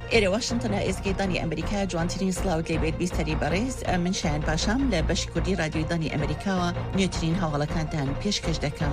إلى واشنطن إزگەی دانی ئەمریکا جوانترین سڵاو لێبێت بیستەری بەڕێز من شایان پاشام لە بەشی کوردی رادیۆی دانی ئەمریکاوە نوێترین هەواڵەکانتان پێشکەش دەکەم.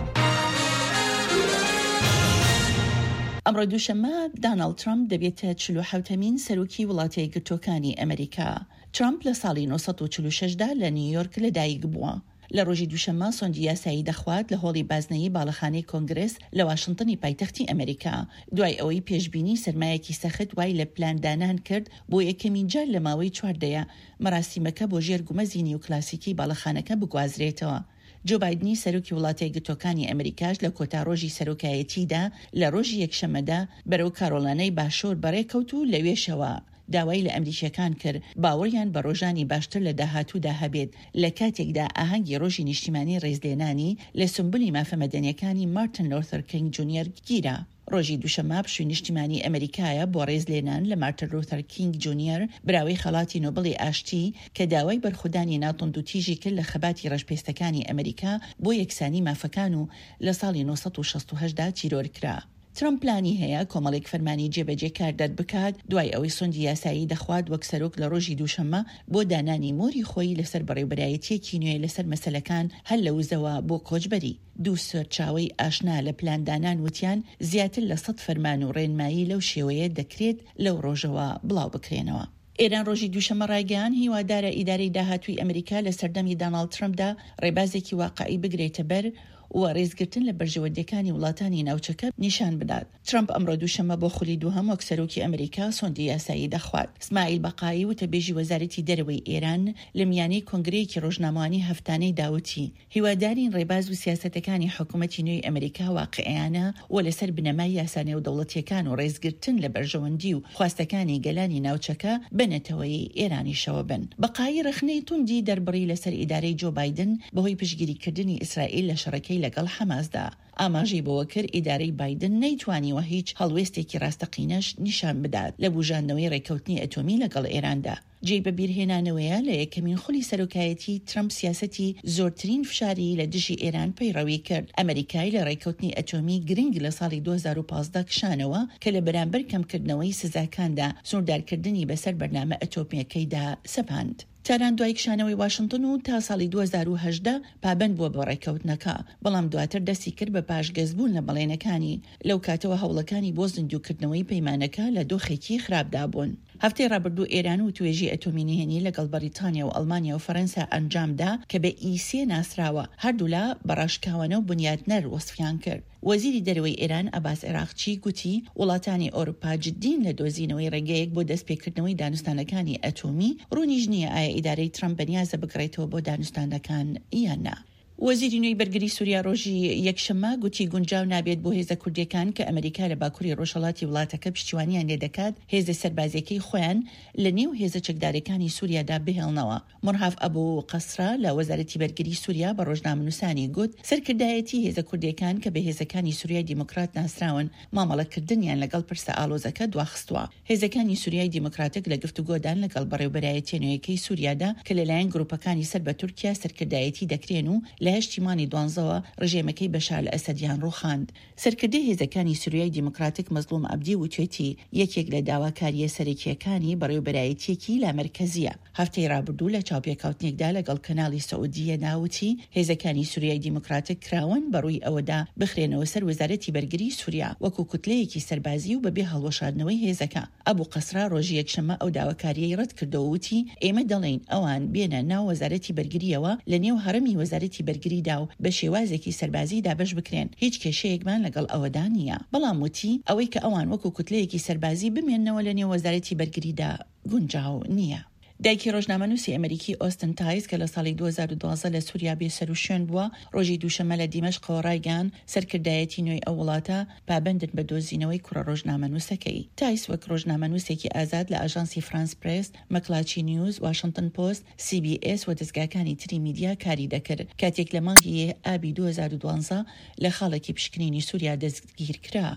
ئەمڕۆ دووشەممە دانالد ترامپ دەبێتە 47مین سەرۆکی وڵاتە یەکگرتووەکانی ئەمریکا. ترامپ لە ساڵی 1946دا لە نیویۆرک لەدایک بووە. لە ڕۆژی دووشەممە سۆندی یاسایی دەخوات لە هۆڵی بازنەیی باڵەخانەی کۆنگرس لە واشنتنی پایتەختی ئەمریکا دوای ئەوەی پێشبینی سەرمایەکی سەخت وای لە پلاندانان کرد بۆ یەکەمین جار لە ماوەی 4 مەراسیمەکە بۆ ژێرگومەزی نیوکلاسیکی باڵەخانەکە بگوازرێتەوە. جو بایدنی سەرۆکی وڵاتە یەکگرتووەکانی ئەمریکاش لە کۆتاڕۆژی سەرۆکایەتیدا لە ڕۆژی یەکشەممەدا بەرەو کارۆلانای باشۆر بەڕێکەوت و لەوێشەوە داوای لە ئەمریکیەکان کرد باوەڕیان بە ڕۆژانی باشتر لە داهاتوودا هەبێت لە کاتێکدا ئاهەنگی ڕۆژی نیشتیمانی ڕێزلێنانی لە سمبولی مافە مەدەنیەکانی مارتن لوتر کینگ جونیەر گیرا. ڕۆژی دووشەممە پشووی نیشتیمانی ئەمریکایە بۆ ڕێزلێنان لە مارتن لوتر کینگ جونیەر براوی خەڵاتی نۆبڵی ئاشتی کە داوای بەرخودانی ناتۆند و تیژی کرد لە خەباتی ڕەشپێستەکانی ئەمریکا بۆ یەکسانی مافەکان و لە ساڵی 1968دا چیرۆرکرا. ترامپ پلانی هەیە کۆمەڵێک فەرمانی جێبەجێکار دەربکات دوای ئەوەی سۆندی یاسایی دەخوات وەک سەرۆک لە ڕۆژی دووشەممە بۆ دانانی مۆری خۆی لەسەر بەڕێوەبەرایەتیەکی نوێ لەسەر مەسەلەکان هەل لە وزەوە بۆ کۆچبەری. دوو سەرچاوەی ئاشنا لە پلاندانان وتیان زیاتر لە 100 فەرمان و ڕێنمایی لەو شێوەیە دەکرێت لەو ڕۆژەوە بڵاو بکرێنەوە. ئێران ڕۆژی دووشەممە ڕایگەیان هیوادارە ئیدارەی داهاتووی ئەمریکا لە سەردەمی دانالد ترامپدا ڕێبازێکی واقعی بگرێتە بەر و ڕێزگرتن لە بەرژەوەندەکانی وڵاتانی ناوچەکە نیشان بدات. ترامپ ئەمڕۆ دووشەممە بۆ خولی دووهەم وەک سەرۆکی ئەمریکا سۆندی یاسایی دەخوات. اسماعیل بەقایی وتەبێژی وەزارەتی دەرەوەی ئێران لە میانەی کۆنگرەیەکی ڕۆژنامەوانی هەفتانەی داوتی هیوادارین ڕێباز و سیاسەتەکانی حکوومەتی نوێی ئەمریکا واقعیانە و لەسەر بنەمای یاسانە و دەوڵەتیەکان و ڕێزگرتن لە بەرژەوەندی و خواستەکانی گەلانی ناوچەکە بنەتەوەی ئێرانیشەوە بن. بەقایی ڕخنەی توندی دەربڕی لەسەر ئیدارەی جو بایدن بەهۆی پشتگیریکردنی ئیسرائیل لە شەڕەکەی لەگەڵ حەماسدا. ئاماژەی بەوە کرد ئیدارەی بایدن نەیتوانیوە هیچ هەڵوێستێکی ڕاستەقینەش نیشان بدات لە بوژاندنەوەی ڕێکەوتنی ئەتۆمی لەگەڵ ئێراندا. جێی بەبیرهێنانەوەیە لە یەکەمین خولی سەرۆکایەتی ترامپ سیاسەتی زۆرترین فشاری لە دژی ئێران پەیڕەوی کرد. ئەمریکای لە ڕێکەوتنی ئەتۆمی گرنگ لە ساڵی 2015 کشانەوە کە لە بەرامبەر کەمکردنەوەی سزاکاندا سنووردارکردنی بەسەر بەرنامە ئەتۆمیەکەیدا سەپاند. تاران دوای کشانەوەی واشنتن و تا ساڵی 2018 پابند بووە بە ڕێکەوتنەکە بەڵام دواتر دەستی کرد بە پاشگەزبوون لە بەڵێنەکانی لەو کاتەوە هەوڵەکانی بۆ زیندووکردنەوەی پەیمانەکە لە دۆخێکی خراپدا بوون. هەفتەی ڕابردوو ئێران و توێژی ئەتۆمی نهێنی لەگەڵ بەریتانیا و ئەڵمانیا و فەرەنسا ئەنجامدا کە بە ئیسێ ناسراوە هەردوو لە بەڕاشکاوانە و بنیادنەر وەسفیان کرد. وەزیری دەرەوەی ئێران ئەباس عێراقچی گوتی وڵاتانی ئەوروپا جددین لە دۆزینەوەی ڕێگەیەک بۆ دەستپێکردنەوەی دانوستانەکانی ئەتۆمی ڕوونیش نییە ئایا ئیدارەی ترامپ بەنیازە بگڕێتەوە بۆ دانوستانەکان یان نا. وەزیری نوێی بەرگری سووریا ڕۆژی یەکشەممە گوتی گونجاو نابێت بۆ هێزە کوردیەکان کە ئەمریکا لە باکووری ڕۆژهەڵاتی وڵاتەکە پشتیوانیان لێ دەکات هێزە سەربازیەکەی خۆیان لە نێو هێزە چەکدارەکانی سووریادا بهێڵنەوە. مرهاف ئەبوو قەسرا لە وەزارەتی بەرگری سووریا بە ڕۆژنامەنووسانی گوت سەرکردایەتی هێزە کوردیەکان کە بە هێزەکانی سووریای دیموکرات ناسراون مامەڵەکردنیان لەگەڵ پرسە ئالۆزەکە دواخستووە. هێزەکانی سووریای دیموکراتیک لە گفتوگۆدان لەگەڵ بەڕێوەبەرایەتی نوێیەکەی سووریادا کە لەلایەن گروپەکانی سەر بە تورکیا سەرکردایەتی دەکرێن و لە هەشتیمانی دوانزەوە ڕژێمەکەی بەشار لە ئەسەدیان ڕووخاند. سەرکردەی هێزەکانی سووریای دیموکراتیک مەزلوم عەبدی وتوێتی یەکێک لە داواکاریە سەرەکیەکانی بەڕێوەبەرایەتیەکی لامەرکەزیە. هەفتەی ڕابردوو لە چاوپێکاوتنێکدا لەگەڵ کەناڵی سەعودیە ناوتی هێزەکانی سووریای دیموکراتیک کراون بەڕووی ئەوەدا بخرێنەوە سەر وەزارەتی بەرگری سووریا وەکو کوتلەیەکی سەربازی و بەبێ هەڵوەشاردنەوەی هێزەکە. ئەبوو قەسرا ڕۆژی یەکشەممە ئەو داواکاریەی ڕەت کردەوە وتی ئێمە دەڵێن ئەوان بێنە ناو وەزارەتی بەرگریەوە لە نێو هەرەمی وەزارەتی بەرگریدا و بە شێوازێکی سەربازی دابش بکرێن هیچ کێشەیەکمان لەگەڵ ئەوەدا نییە. بەڵام وتی ئەوەی کە ئەوان وەکو کوتلەیەکی سەربازی بمێننەوە لە نێو وەزارەتی بەرگریدا گونجاو نییە. دایکی ڕۆژنامەنووسی ئەمریکی ئۆستن تایس کە لە ساڵی 2012 لە سووریا بێسەر و شوێن بووە ڕۆژی دووشەممە لە دیمەشقەوە ڕایگەیاند سەرکردایەتی نوێی ئەو وڵاتە پابندن بە دۆزینەوەی کوڕە ڕۆژنامەنووسەکەی. تایس وەک ڕۆژنامەنووسێکی ئازاد لە ئاژانسی فرانس پرێس، مەکلاچی نیوز، واشنتن پۆست، CBS و دەستگاکانی تری میدیا کاری دەکرد کاتێک لە مانگی ئابی 2012 لە خاڵێکی پشکنینی سووریا دەستگیر کرا.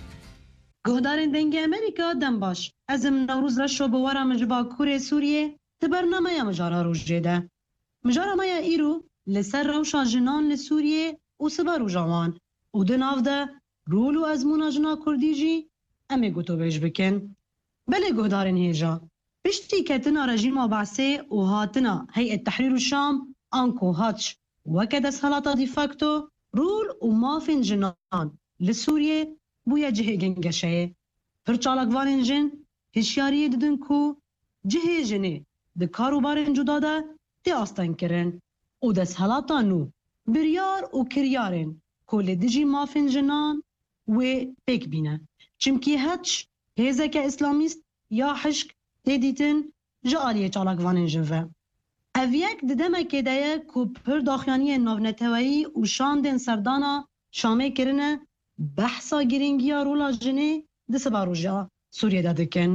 گهدارên dengê Amerîka dem baş. Ez im Newrûz reşo bi wera min ji Bakurê Sûriyê تبرنامه یا مجارا روژه ده. مجارا ما یا ایرو لسر روشا جنان لسوریه و سبا روژاوان و دناف ده رول و ازمونا جنا کردی جی امی گوتو بیش بکن. بله گهدارن هیجا. پشتی کتنا رژیم بعثه و هاتنا هیئت تحریر الشام آنکو هاتش وکد سهلاتا دیفاکتو رول و مافن جنان لسوریه بویا جهه گنگشه. پرچالکوان جن هشیاری ددن کو جهه جنه ده کاروبارن جدا ده دی آستان کرن و ده سهلاتا نو بریار و کریارن کل دیجی مافن جنان و پیک بینه. چمکی هاتش هزک اسلامیست یا حشک دیدیتن جالیه چالکوان جنوه. اویک ددمه که دایه که پر داخیانی نوونتوایی و شاندن سردانا شامه کرنه بحثا گرینگیا رولا جنه دسه باروژا سوریه دادکن.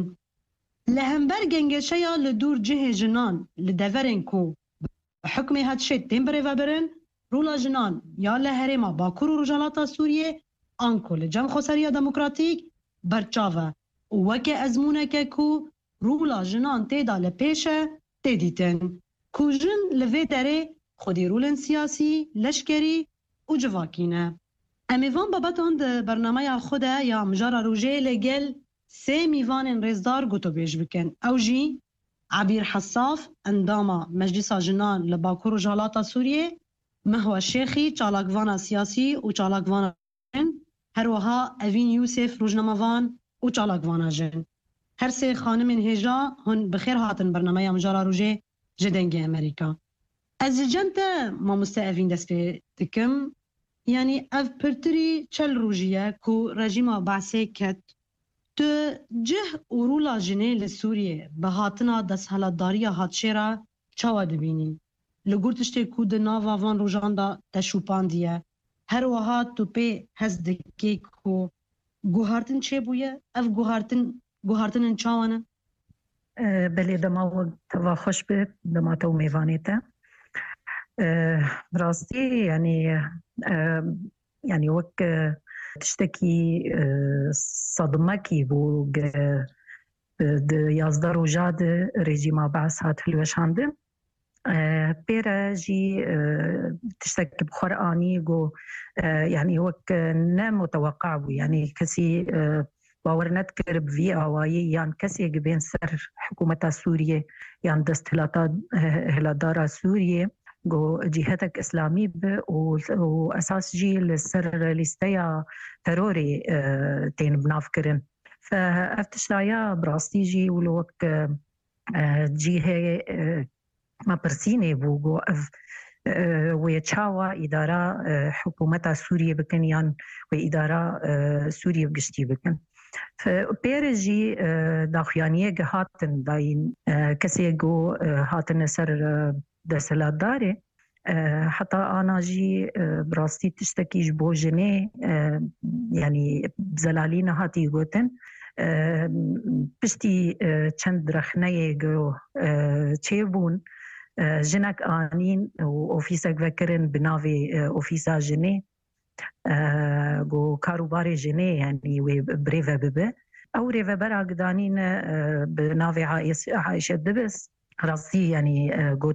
لهمبر گنگشه یا لدور جه جنان لدورن کو حکم هاتشت تنبره و برن رولا جنان یا لحرما باکور و رجالاتا سوریه آنکو لجم خسریا دموکراتیک برچاوه و وکه ازمونه که کو رولا جنان تیدا لپیشه تیدیتن. کو جن لوی داره خودی رولن سیاسی لشکری و جواکینه. امیوان بابتان ده برنامه خوده یا مجارا روژه لگل سه میوان رزدار گوتو بیش بکن. او جی عبیر حصاف انداما مجلس جنان لباکور و جالاتا سوریه مهوى الشيخي چالاکوانا سیاسی و چالاکوانا جن هر وها اوین یوسف روزنامه‌وان و چالاکوانا جن. هر سه خانم هجا هن بخیر هاتن برنامه مجارا روژه جدنگ امریکا. از جنت ما مستعفین دست به دکم یعنی اف پرتری چل روژیه کو رژیم بعثه کت تو جه اورولا جنه لسوریه به هاتنا دست هلاداری هاتشیرا چاوا دبینی. لگورتشتی کود ناوا وان روژاندا تشوپاندیه. هر وها تو پی هز دکی کو گوهارتن چه بویه؟ اف گوهارتن چاوانه؟ بله دما و خوش به دما تو میوانیته. راستی یعنی وک تشتكي صدمكي بو د 11 روجاد رژیم بعث هات الوشاند بيرا جي تشتكي بقرآني جو يعني وك نا متوقع بو يعني كسي باور نذكر بفي اواي يعني كسي بين سر حكومة سوريا يعني دستهلاتا هلادارا سوريا جو جهتك إسلامي وأساس جي للسر لستيا تروري تين بنافكرن فأفتشلايا براستي جي ولوك جي ما برسيني بوغو ويتشاوى إدارة حكومة سوريا بكن يعني وإدارة سوريا بقشتي بكن فبيرجي داخيانية هاتن داين كسي جو هاتن سر دسلات داره حتى أنا جي براستي تشتكيش بو جنيه يعني بزلالينا هاتي قوتن بشتي چند رخنية جو چيبون جنك آنين وأوفيسك فكرن بناوي أوفيسا جنيه جو كاروباري جنيه يعني وبريفا ببه أو ريفا براق دانين بناوي عائشة دبس راسي يعني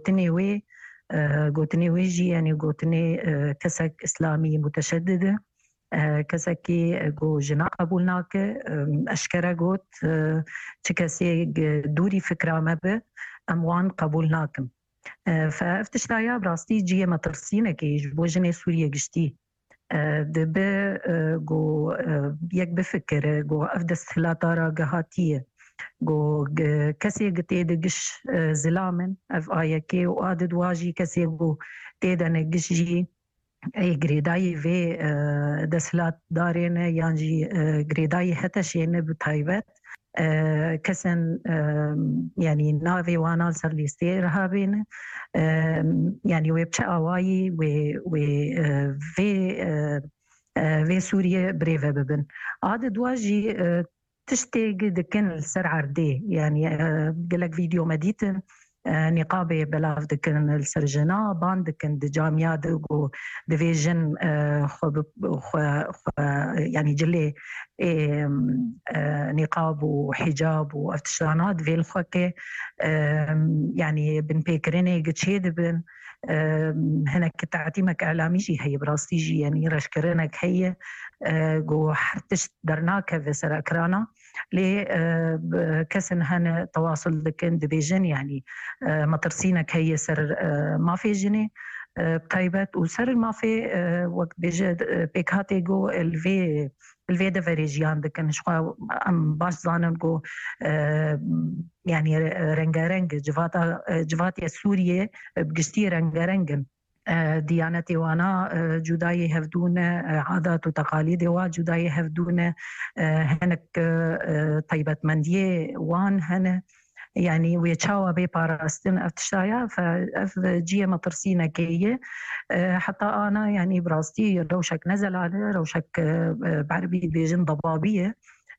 قوتني ويجي يعني قوتني كسك إسلامي متشددة كسكي جو جنا قبولناك أشكرا قوت تكسي دوري فكرة مبه أموان قبولناكم فافتشتايا براستي جيه مطرسينك يجبو جني سوريا قشتي دبه جو يك بفكر جو أفدس خلاتارا قهاتية جو كسي تيدقش زلامن اف آيكي وآدد واجي كسي جو تيدن قشجي اي غريداي في دسلات دارين يانجي غريداي هتشين بتايبت كسن يعني نافي وانا سر ليستي رهابين يعني ويبتشا اواي و في سوريا بريفا ببن آدد واجي تشتاق دكن السرعة دي يعني قالك فيديو مديتن نقابه بلاف دكن السرجنا بان دكن دجاميا دغو ديفيجن يعني جلي نقاب وحجاب وافتشانات في الخوكه يعني بن بيكريني قتشيد بن هناك تعتيمك اعلامي جي هي براستيجي يعني رشكرنك هي جو حرتش درناك في سراكرانا لي كسن هن تواصل لكن ديفيجن يعني مطرسينك هي سر ما في جني بتايبت وسر ما في وقت بيجي بيكاتي جو الفي دفريجيان دكن شو ام باش زانن جو يعني رنگارنگ جواتي سوريا بقشتي رنگارنگن ديانتي وانا جداي هفدون عادات وتقاليد وجداي هفدون هنك طيبة مندية وان هن يعني ويتشاوى بي باراستن افتشايا فاف جيه مطرسينا كيه حتى انا يعني براستي روشك نزل على روشك بعربي بيجن ضبابيه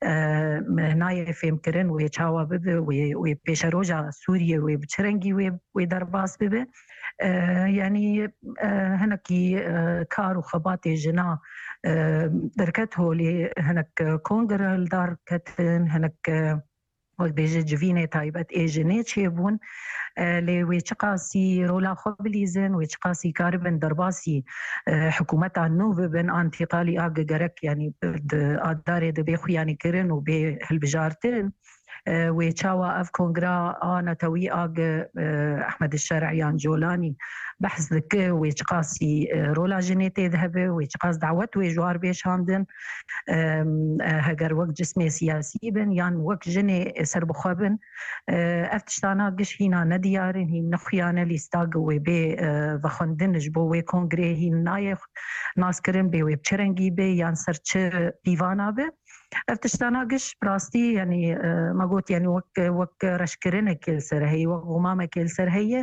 هنايا في مكرن ويتشاوى ببه وبيشروجا سوريا وبتشرنجي ودرباس ببه يعني هنكي كار وخباتي جنا دركته لي هنك كونغر الدار كتن هنك وقت بيجي جفينة تايبت ايجني تشيبون لي ويتقاسي رولا خبليزن ويتقاسي كاربن درباسي حكومة النوف بن انتقالي اغ جرك يعني اداري دبي خوياني كرن وبي هالبجارتن ويتشاوى اف كونغرا انا توي اغ احمد الشرعيان جولاني بحث ذك ويتقاسي رولا جينيتي ذهبي ويتقاس دعوت ويجوار بيش هاندن هجر وقت جسمي سياسي بن يعني وقت جني سربخابن افتشتانا قش هنا نديارن هي نخيانا ليستاق وبي وخندن جبو وي كونغري هي نايخ ناس كرن بي ويبتشرنجي بي يعني سرچ ديوانا بي افتشتانا قش براستي يعني ما قلت يعني وك رشكرنا كل سر هي وغمامة كل سر هي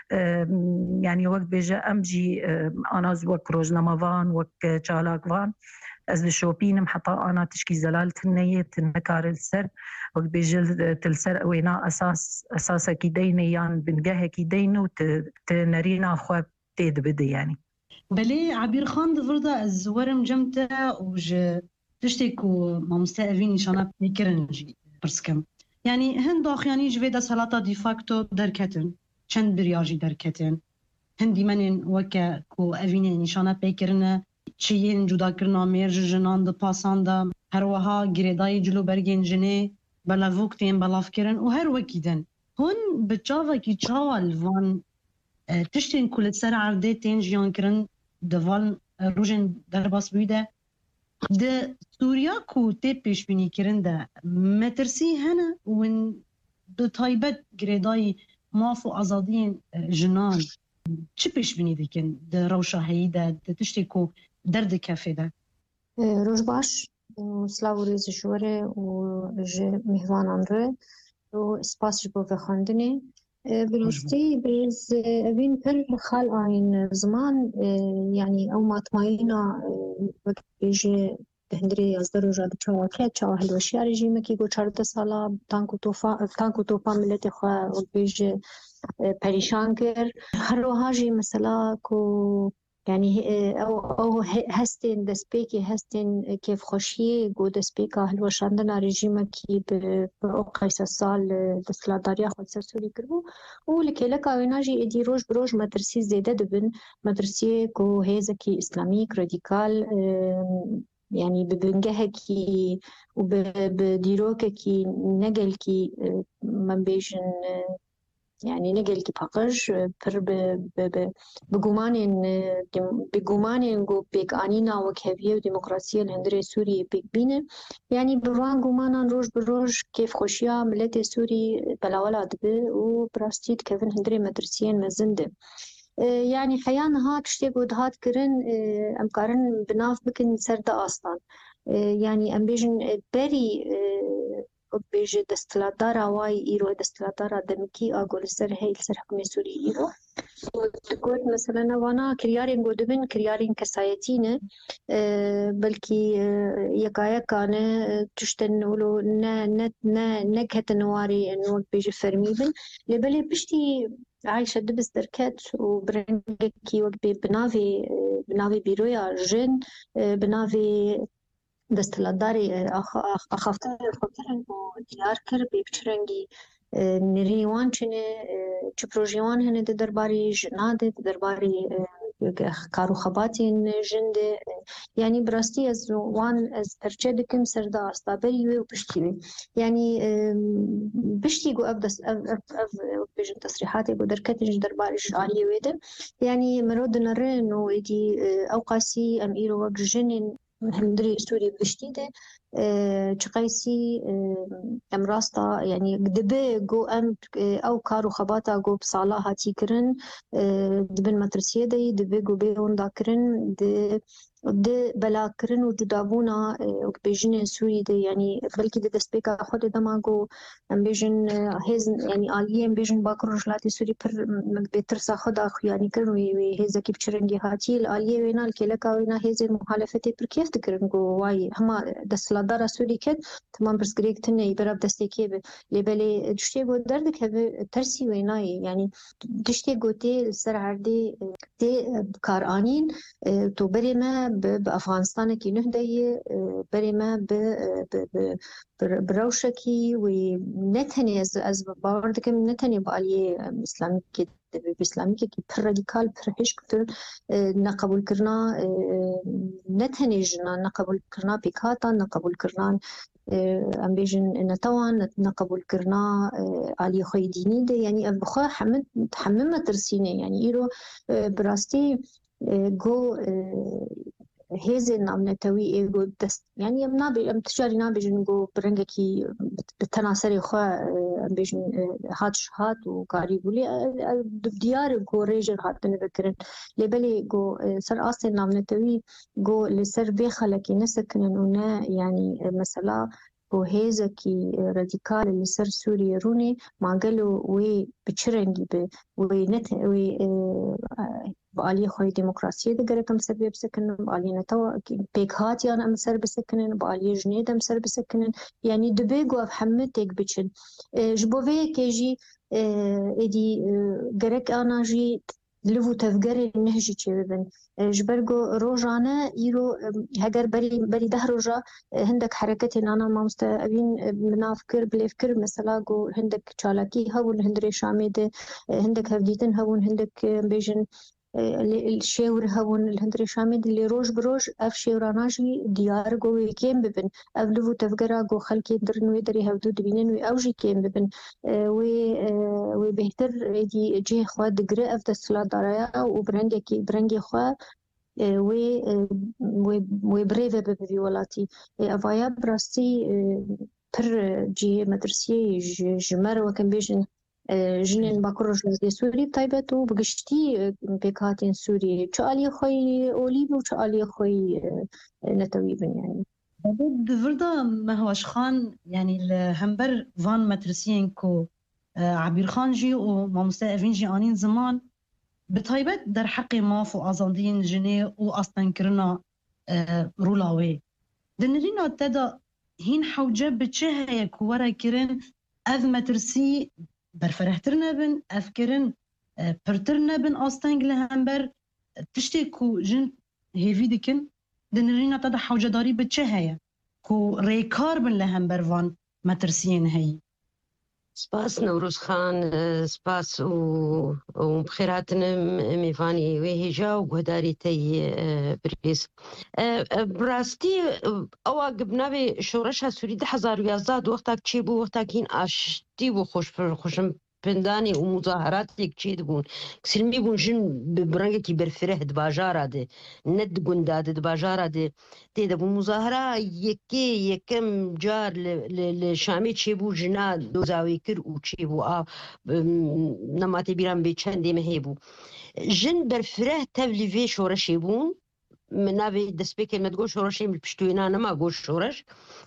يعني وقت بيجا امجي انا وك روزنامه وك چالاك وان از الشوبين حتى انا تشكي زلالة النية النكار السر وقت بيجي تلسر وينا اساسا كي ديني يعني بنجاه كي دينو تنرينا خواب تيد بدي يعني بلي عبير خان دفردا الزورم جمتا وج تشتكو ما مستقفين شانا بيكرنجي برسكم يعني هن داخياني جويدا سلاطة دي فاكتو دركتن چند برياجي دركتن هندي منن وكا كو افيني نشانا بيكرنا چيين جدا کرنا ميرج جنان دا پاسان دا هر وها گریدای جلو برگين جنه بلاوک تين بلاف کرن و هر وكيدن هون بچاوا كي چاوا الوان تشتين كل سر عرده تين جيان کرن دوان روجن درباس بيده ده سوريا كو تي پیش بینی کرن ده مترسي هنا ون دو تايبت گریدای ماف و ازادين جنان چی پیش بینی دیکن ده روشا هیده ده تشتی کو درد کافه ده روش باش سلاو ریز جوره و جه مهوانان رو و سپاس جبو بخاندنی براستی برز اوین پر خال آین زمان يعني او ماتمایینا وقت بیجه هندری از در روزا چاوا کرد چاوا هلوشی رژیم کی گو 14 سالا تانکو توفا ملت خواه وقت بیجه پریشان کرد هر وهاجي مثلا كو يعني او هستين دسبيكي هستين كيف خوشي جو دسبيكا هلو شاندنا ريجيما كي بقيس السال دسلا داريا خود سرسوري كربو ولكيلك اويناجي ادي روج بروج مدرسي زيادة دبن مدرسي كو هيزكي اسلاميك راديكال يعني ببنجهكي وبديروكي نقلكي من بيجن يعني نقل كي باقش بر بجومان جو بيك آنينا وكهفية وديمقراطية الهندرة سوريا بيك بينه يعني بروان جومانا روج بروج كيف خوشيا ملت سوري بلاولا دبي وبراستيد كيفن هندرة مدرسيين مزنده يعني حيانا هات شتي بود هات كرن امكارن بناف بكن سرده اصلا يعني ام بيجن بري بيجي دستلادارا واي إيرو دستلادارا دمكي أقول سر هاي سر حكم سوري إيرو تقول مثلا وانا كريارين قدبن كريارين كسايتينه بلكي يقايا كان تشتن ولو نكهة نواري انو بيجي فرميبن لبلي بشتي عايشة دبس دركات وبرنجكي وقبي بنافي بيرويا جن بنافي دستلداري أخافتر خطرن وديار كر بيبچرنگي نريوان چنه چه پروژیوان هنه ده درباري جناده ده درباري کارو خباتین جنده يعني براستي از وان از ارچه دکم سردا استابري و بشتي يعني بشتي جو ابدس بيجن تصريحاتي جو دركتنج درباري عالية ويده يعني مرود نرن ويدي اوقاسي ام ايرو وق جنين هندري سوري بشتيده چقيسي ام راستا يعني دبي جو ام او كارو خباتا جو بصالا هاتي كرن دبن مدرسيه دي دبي جو بيون داكرن د بلا كرن وجدابونا بيجن سوري دي يعني بلكي د دسبيكا خود دماغو ام بيجن هيز يعني اليه ام بيجن باكروجلاتي سوري بر بيترسا خدا يعني كرن وي هيز كيب چرنگي هاتي اليه وينا الكلكا وينا هيز مخالفتي پر كيف تكرن جو واي هما دسلادار سوري كد تمام بس جريك تني براب دستيكي لبلي دشتي جو دردك هذا ترسي ويناي يعني دشتي جوتي سر عردي تي كارانين تو بريما بأفغانستان كي نهدي بريما بروشكي ونتني از باوردكم نتني بالي اسلامي كي بإسلامي كي راديكال برهش كتر نقبول كرنا نتني جنا نقبول كرنا بيكاتا نقبول كرنا ام بيجن ان طوان نقبول كرنا علي خوي ديني ده يعني ابخا حمد تحمم ترسينه يعني ايرو براستي جو هيزي نام نتوي ايجو دست يعني ام تجاري نابجن جو برنجكي بتناصري خوا بيجن هاتش هات وكاري بولي ديار جو ريجر هات نذكرن لبلي جو سر اصل نام نتوي جو لسر بيخلكي نسكن ونا يعني مثلا بو هيزكي راديكال اللي سر سوريا روني ما قالوا وي بتشرنجي وي نت وي بالي خوي ديمقراطيه دغركم سبب بسكن بالي نتو بيكات يعني ام سر بسكن بالي جنيد ام سر بسكن يعني دبيغو افحمتك بچن جبوفي كيجي ادي غرك انا جي لفو تفجري النهجي تشبن جبرجو روجانا يرو هجر بري ده روجا هندك حركتي انا ما مستقبين بنافكر بليفكر مثلا جو هندك تشالاكي هون هندري شاميده هندك هفديتن هون هندك بيجن الشاور هون الهندري شامد اللي روج بروج اف شيوراناجي ديار جو كيم ببن افلو تفجرا جو خلكي درنوي دري هودو دبينن وي اوجي كيم ببن وي بهتر دي جي خوا دغري اف دسلا درايا وبرنجي خوا وي بريفه بفيولاتي افايا براستي بر جي مدرسي جمر وكان بيجن جنين باكروج لدي سوري بتايبت وبقشتي بيكاتين سوري شو علي خوي أوليب وشو علي خوي نتويبن يعني دفردا ما هوش خان يعني الهمبر فان مترسين كو عبير خانجي ومستقفين جي آنين زمان بتايبت در حقي ماف وأزاندين جني وأصلا كرنا رولاوي دنرينا تدا هين حوجة بتشه هيك ورا كرن أذ مترسي برفرهترنا بن أفكرن برترنا بن أستنج لهمبر تشتي كو جن هيفي دكن دنرينا تدا حوجة داري بتشهايا كو ريكار بن لهمبر فان مترسين هاي سپاس نوروز خان سپاس و بخيراتنا ميفاني وهجا وقداري تي بريس براستي اوا قبناوي شورشها سوري 2011 وقتاك تشيبو وقتاك هين اشتي وخوشم بنداني ومظاهراتك تشيد بون سلمي بون جن ببرنجكي برفره دباجارة دي ند قنداد دباجارة دي تيدا بون مظاهرة يكم جار لشامي تشيبو جنا دوزاوي كر و تشيبو نماتي بيران بيچان دي مهيبو جن برفره تبلي في شورشي بون منابي دسبيك المدقو شورشي ملبشتوينا نما قوش شورش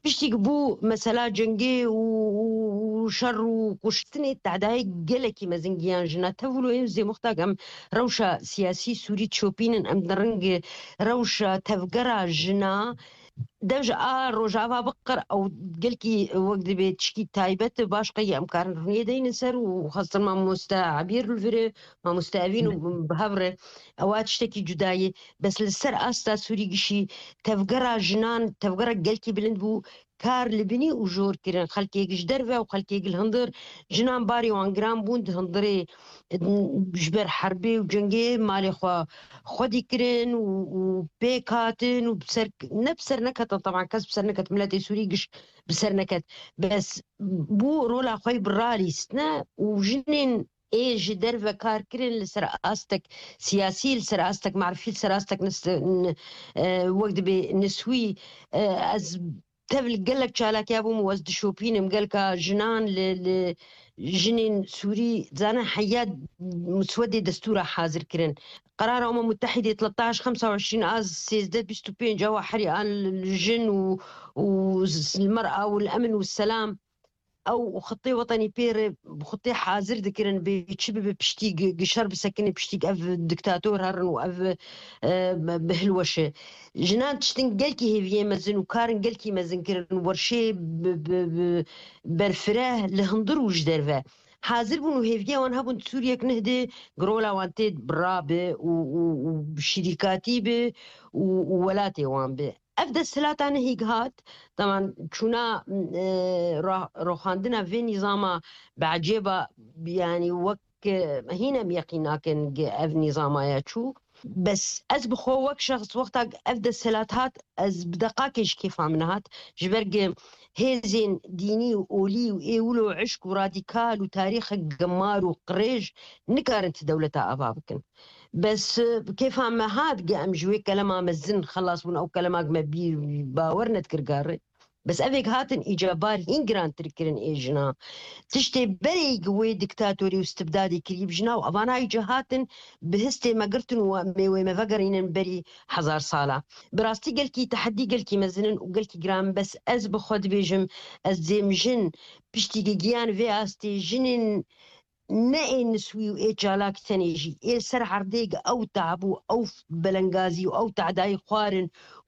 بشتي بو مسألة جنگي وشر وكشتني تعداي جلكي مزنجيان جنا تولو يمزي مختاقم روشة سياسي سوري تشوبين ام درنج روشة تفقرا جنا دەژ ڕۆژاوا بقڕ ئەو گەلکی وەک دەبێت تشکی تایبەت باشقی ئەمکارن ڕنیە دەینە سەر و خەستن مامۆستا عبیر لڤێ مامۆستاوین و بهەڕێ ئەوە شتێکی جودایی بەس لەسەر ئاستا سووری گشی تەفگەرا ژنان تەفگەرە گەلکی بلند بوو کار لبنی و ژۆرکردن خەلکێکیش دەرڤە و خەلکێگل هەندر ژنان باری وانگران بوون هەندرێ ژبەر حربێ و جنگێ ماڵێخوا خودی کرن و پێک هاتن و نەبسەر نەکەتن طبعا کەس بسەر نەکەت ملەتی سووری گشت بسەر نەکەت بەس بوو ڕۆلا خۆی بڕالیستنە و ژنێن ئێژی دەرڤە کارکردن لەسەر ئاستێک سیاسی لەسەر ئاستێک معرفی لەسەر ئاستێک وەک دەبێ نسووی ئەس تەبل گەلک چالاکیا بووم وەز دشۆپینم گەلکە ژنان ژنین سووری زانە حەیات مسودی دەستورە حازرکردن قرار أمم متحدة 13/25 آز 13/25 جوا حري الجن والمرأة والأمن والسلام أو خطي وطني بير خطي حاضر ذكرن بتشبه بشتي قشر بسكن بشتي أف دكتاتور هرن وأف بهلوشة جنان تشتن قلكي هي مزن وكارن قلكي مزن كرن ورشة برفراه لهندر وجدرفه حاضر بونو هيفيا وان هبون سوريا كنهدي قرولا وانتيد برابه وشركاتي به وولاتي وان به افدا السلاتان هيك هات طبعا شونا روخاندنا في نظام بعجيبه يعني وك هنا ميقينا كان اف نظام ياتشو بس از بخو وك شخص وقتا افدا السلات هات از بدقاقش كيف عملهات جبرق هيزين ديني وأولي وإيولو وعشق وراديكال وتاريخ قمار وقريج نكارنت دولتها أبابكن بس كيف عم هاد قام جوي كلمة مزن خلاص من أو كلمة ما باورنا تكرقاري بس أفيك هاتن إيجابار هنجران تركرن إيجنا تشتي بري قوي دكتاتوري واستبدادي كريب جنا وأبانا إيجا هاتن بهستي ما قرتن وما فقرين بري حزار صالة براستي قلكي تحدي قلكي مزنن وقلكي جرام بس أز بخود بيجم أزيم جن بشتي جيان في أستي جنن نأي نسوي وإيجالاك ثانيجي إيه سر عرديق أو تعبو أو بلنغازي أو تعداي خوارن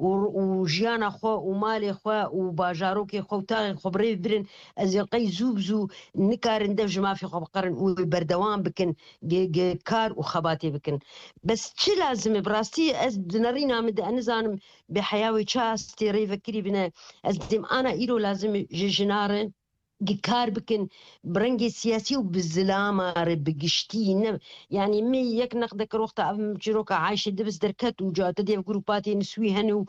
وجيانا خو ومالي خو وباجاروكي خو تاغي خبري برن أزيلقي زوبزو نكارن دفج ما في خبقرن وبردوان بكن كار وخباتي بكن بس شي لازم براستي أز دنرينا مد أنزانم بحياوي شاستي ريفكري بنا أزدم أنا إيرو لازم جنارن كار بكن برنجي سياسي وبالزلامة بقشتين يعني مي يك نقدك روقتا جروكا عايشة دبس دركات وجات دي جروباتي نسويهن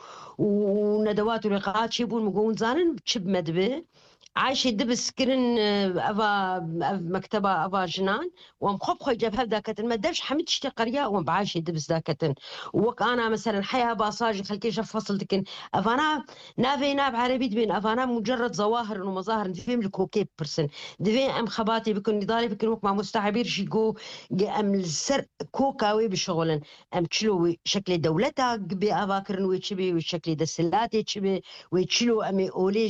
وندوات ولقاءات شيبون مقون زانن بتشب مدبه عايشة دبس كرن أفا مكتبة أفا جنان ومخب خوي جاب هذا كتن ما داش حمد شتي قرية وم بعايشة دبس ذا كتن وك أنا مثلا حياة باصاج خلكي شاف فصل تكن أفانا نافي ناب عربي دبين أفانا مجرد ظواهر ومظاهر دفيم لكوكي برسن دفين أم خباتي بكون نضالي بكون وك مع مستعبير شيقو أم السر كوكاوي بشغلن أم تشلو شكل دولتها بي أفاكرن ويتشبي وشكل دسلاتي تشبي ويتشلو أمي أولي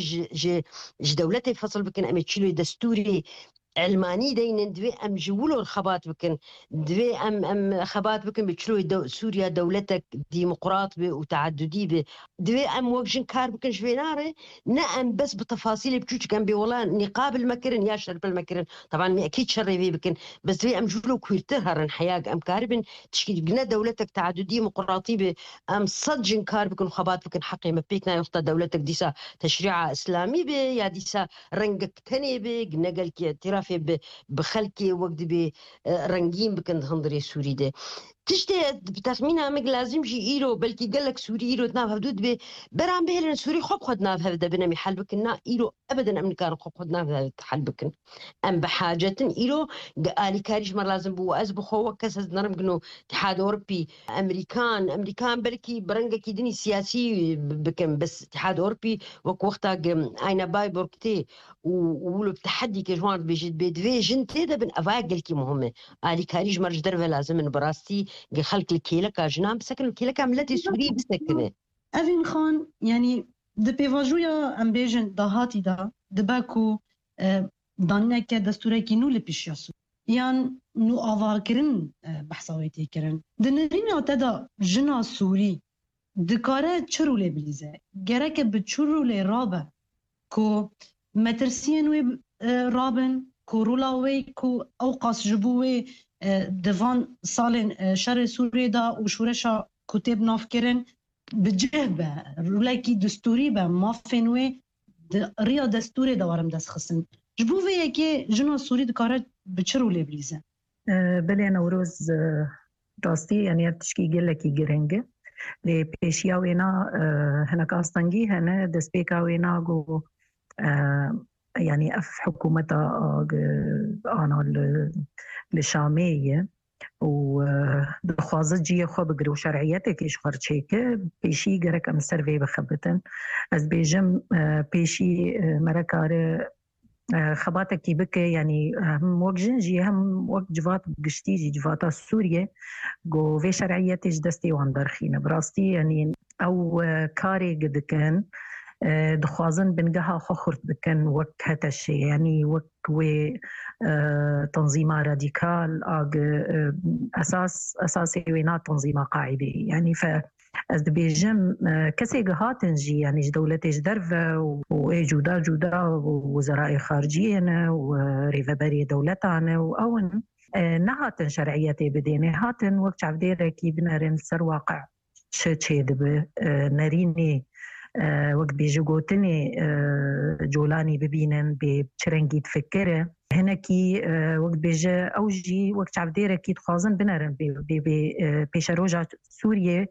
دولتي فصل بكن أم تشيلو دستوري علماني دين دوي أم جولو الخبات بكن دوي أم خبات بكن بتشلو سوريا دولتك ديمقراط وتعددي به دوي أم وجن كار بكن شويناري نعم بس بتفاصيل بتشوش كان بيولا نقاب المكرن يا شرب المكرن طبعا أكيد شربي بكن بس دوي أم جولو كويرتهرن حياة أم كاربن تشكي قلنا دولتك تعددي ديمقراطي به أم صدجن كار بكن خبات بكن حقي ما بيتنا يخطى دولتك ديسا تشريع إسلامي به يا ديسا رنجك تاني به قلنا قالك اعتراف بخلكي وقت برنجين بكن هندري سوري ده تشتي بتخمينها مق لازم جي إيرو بلكي قالك سوري إيرو تناف هدود برام بهلن سوري خب خد ناف هذا بنامي حل بكنا إيرو أبدا أمن كان خب خد ناف هذا حل بكن أم بحاجة إيرو قالي كاريش مر لازم بو أزبو خو كسز نرم قنو اتحاد أوروبي أمريكان بلكي برنجة كيدني سياسي بكن بس اتحاد أوروبي وقتها أين باي بوركتي وولو بتحدي كجوان بيجد بيدفي جنتي ده بن أفاقل كي مهمة قالي كاريش مرج درفة لازم من براستي خلق الكيلة كاجنام بسكن الكيلة كاملتي سوري بسكنه أفين خان يعني د پیواژویا ام بیژن دهاتی دا دباکو دانه که دستوره کی نو لپیشیاسو یان نو آواکرین بحثاویتی کرن دنرین آتا جنا سوری دکاره چرولے بلیزه گرک بچرولے رابه کو مترسین وی رابن کو رولاوی کو اوقاس جبوی دوان سالن شر سوری دا و شورشا کتب ناف کرن بجهبه رولاکی دستوری به مافنوی ریا دستوری دوارم دست خسن جبوی یکی جنا سوری دکاره بچرولے بلیزه بله نوروز راستی یعنی تشکی گلکی گرنگه لی پیشیا وینا هنک آستانگی هنه دسپیکا وینا گو يعني اف حكومتها انا لشاميه ودخوازت جي خو بگرو شرعيتك ايش خرچيك بيشي گرك ام سروي بخبتن از بيجم بيشي مركار خباتك كي بك يعني هم وقت جنجي هم وقت جوات قشتي جي جواتا سوريا جو في شرعيتش دستي واندرخين براستي يعني او كاري قد كان دخوازن بنجها خخرت بكن وك هذا الشيء يعني وك تنظيمة راديكال أساسي وينا تنظيمة قاعدة يعني از بيجم كسي جهاتنجي يعني دولتش درفة وجودا وزراء خارجية وريفبري دولتنا وأون نهاتن شرعيتي بديني هاتن وقت عبديرة كي بنارن سر واقع شي دب ناريني وقت بيجو قوتني جولاني ببينن بشرنجي تفكره هنا كي وقت بيجي أوجي وقت عبديرة كي تخازن بنارن بيشاروجا سوريا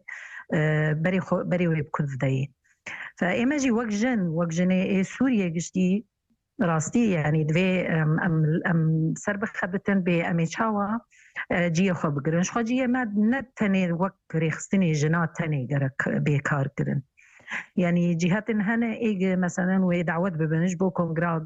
بري ويبكذ داي فإيماجي وقت جن سوريا قشتي راستي يعني دوي أم سرب خبتن بأمي شاوا جيه خب قرنش خجيه ما نتني وقت ريخستني جنات تاني قرك بيكار قرن يعني جهات هنا إيج مثلا ودعوت ببنش بو كونغراغ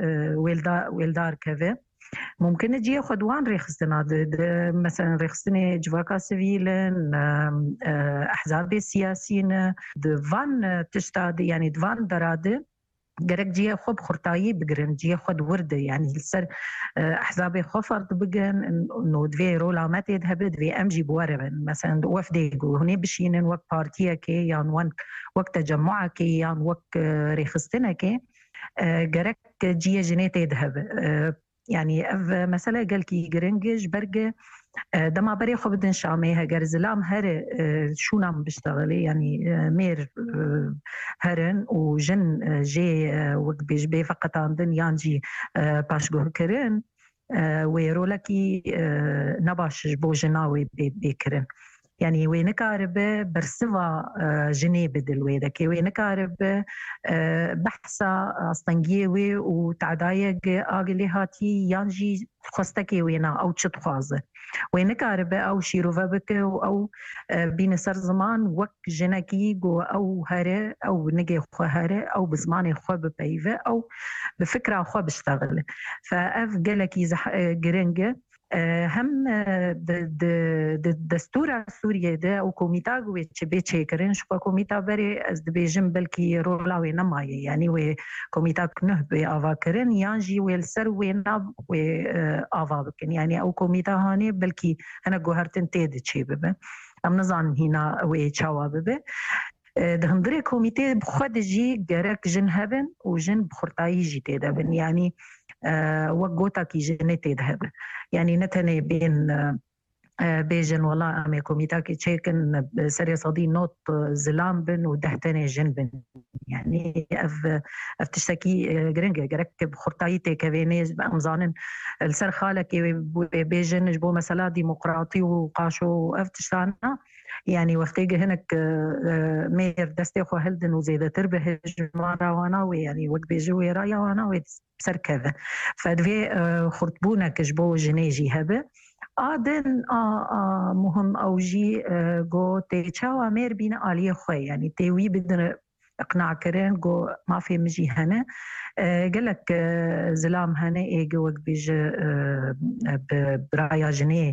ويلدار كذا ممكن نجي خدوان ريخستنا مثلا ريخستني جواكا سيفيلن أحزاب سياسيين دفان تشتاد يعني دفان دراد جرك جيه خب خرطاي بقرن جيه خد ورده يعني السر أحزاب خفرت بقن إنه دوي رولا ما تذهب دوي أمجي بوربن مثلا وفديجو هني بشينن وقت بارتيا كي يعني وقت تجمع كي يعني وقت ريخستنا كي جرك جيه جنيه تذهب يعني مثلا قال كي جرنجش برجة دما بري خو بدن شاميها جرزلام هر شو نام بيشتغلي يعني مير هرن وجن جي وقت بيجبي فقط عندن يانجي باشجو كرن ويرولكي نباش جبو جناوي بيكرن يعني وينكارب برسوا جنيه بدل ويدكي وينكارب بحثا استنجيوي وتعدايق اغلي هاتي يانجي خستكي وينا او تشتخوازه وينكارب او شيروفا بك او بين سر زمان وك جنكي جو او هره او نجي خو هره او بزمان خو ببيفه او بفكره خو بشتغل فاف قالكي جرينجه هم دستور سوريا ده او كوميتا قوي تشبي كرين شو كوميتا بري از دبيجم بلكي رولاوي نماي يعني و كوميتا كنه بي افاكرين يانجي ويلسر وينا و افاكن يعني او كوميتا هاني بلكي انا جوهرتن تيد تشيبه ام نظام هنا و تشاوبه دهندري كوميتي بخد جي جرك جن هبن وجن بخرطاي جي تدبن يعني وقوتا كي جنة تذهب يعني نتني بين بيجن والله أمي كوميتا كي تشيكن سري صدي نوت زلام بن ودهتني جنبن يعني أف تشتكي جرينجا جرك بخرطايتي كفينيز بأمزانن السر خالك بيجن جبو مسألة ديمقراطي وقاشو أف تشتانا يعني وقتيجي هناك مير دستي خو هلدن وزيدة تربه جمارة وانا ويعني وقت بيجوي رايا وانا ويسر كذا فدوي خرطبونا كجبو جنيجي هبه آدن مهم أوجي جو تيشاوا مير بينا آلية خوي يعني تيوي بدنا اقناع كرين جو ما في مجي هنا قالك زلام هنا ايجي وقت بيجي برايا جنيه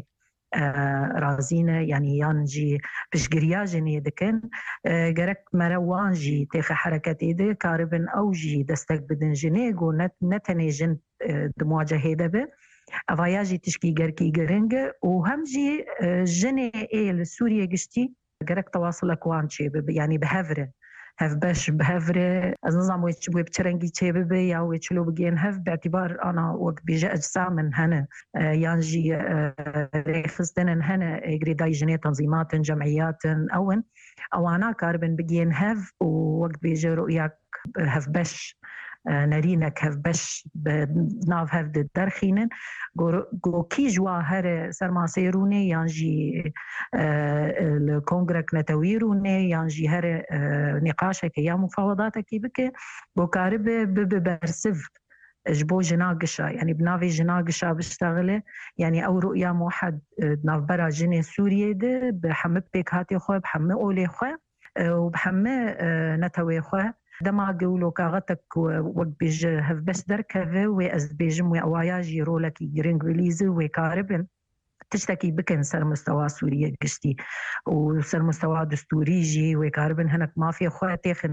رازينة يعني يانجي بشجريا جني دكن جرك مروانجي تخ حركتي ده كاربن أوجي دستك بدن جنيجو نتني جن دمواجه هيدا أفاياجي تشكي جركي جرنج وهمجي جني لسوريا جشتي جرك تواصل أكوانشي يعني بهفرة هف باش بهفرة نظام ويتشبوي بترنجي تشيبي يا ويتشلو بجين هف باعتبار أنا وقت بيجا أجسام من هنا يانجي ريخستن هنا يقري جني تنظيمات جمعيات أو أنا كاربن بجين هف ووقت بيجا رؤياك هف باش نرينك هف باش ناف هف درخينن جو كي جوا هر سرما سيروني يانجي الكونغرك نتويروني يانجي هر نقاشك يا مفاوضاتك بك جو كارب ببرسف جبو جناقشة يعني بنافي جناقشة بشتغله يعني أو رؤيا موحد ناف برا جني سوريا ده بحمد بيك هاتي خواه بحمد أولي خواه وبحمد نتوي خواه دما قولوا كاغتك وقت بيج هف بس دركه ويأز بيجم ويواياجي رولك يجرين غليزي ويكاربن تشتكي بكن سر مستوى سوريا قشتي وسر مستوى دستوري جي ويكاربن هناك ما في خواتي خن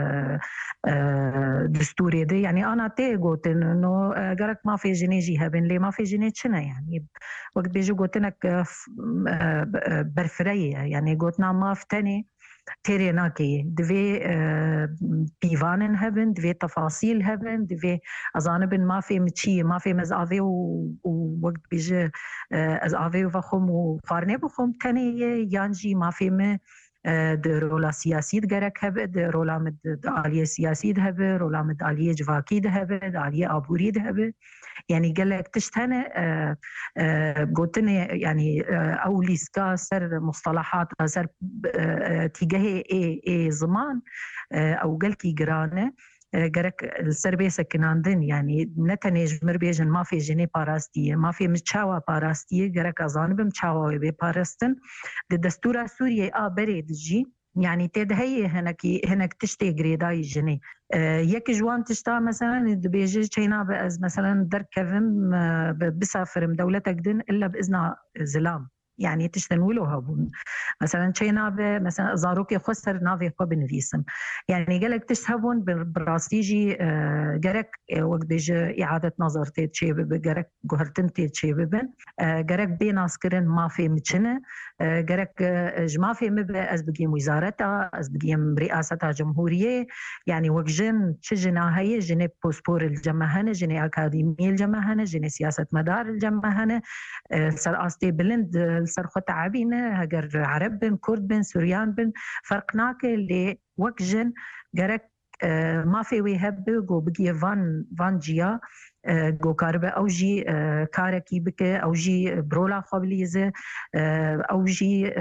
دستوري دي يعني أنا تيقوت إنه قرك ما في جنيجي هبن ليه ما في جنيه شنا يعني وقت بيجي قوتنك برفرية يعني قوتنا ما فتني تيري ناكي دوي بيفانن هبن دوي تفاصيل هبن دوي أزانبن ما في متشي ما في مزعفي ووقت بيجي أزعفي وفخم وفارني بخم تاني يانجي ما في ما رولا سياسي دقرك هبه رولا مد آلية سياسي دهبه رولا مد آلية جواكي دهبه آلية آبوري دهبه يعني قال لك تشتهنا قلتني يعني أو ليسكا سر مصطلحات سر تجاه إيه زمان أو قلكي جرانة جرك السربيسة كناندن يعني نتنيج مربيجن ما في جني باراستية ما في متشاوى باراستية جرك أظن بمتشاوى ببارستن الدستورة سوريا بريد جي يعني تدهي هناك تشتي جريداي جني يك جوان تشتا مثلا بيجي تشينا بأز مثلا دركفم بسافر دولتك دن إلا بإذن زلام يعني تشتنولوها بون مثلا تشينا مثلا زاروكي خسر نافي قبن ريسم يعني قالك تشهبون براستيجي قالك وقت بيجي إعادة نظر تيتشيب قالك قهرتن تيتشيبن قالك بين عسكرين ما في متشنة قالك ما في مبقى أز بقيم وزارتها أز بقيم رئاستها جمهورية يعني وقجن تشجنا هي جني بوسبور الجمهنة جني أكاديمية الجمهنة جني سياسة مدار الجمهنة سر أستي بلند سر خط عبينة هجر عرب بن كرد بن سوريان بن فرقناك اللي وقجن قالك ما في ويهب جو بقي فان جيا جو كاربه او جي كاركي بك او جي برولا خبليزه او جي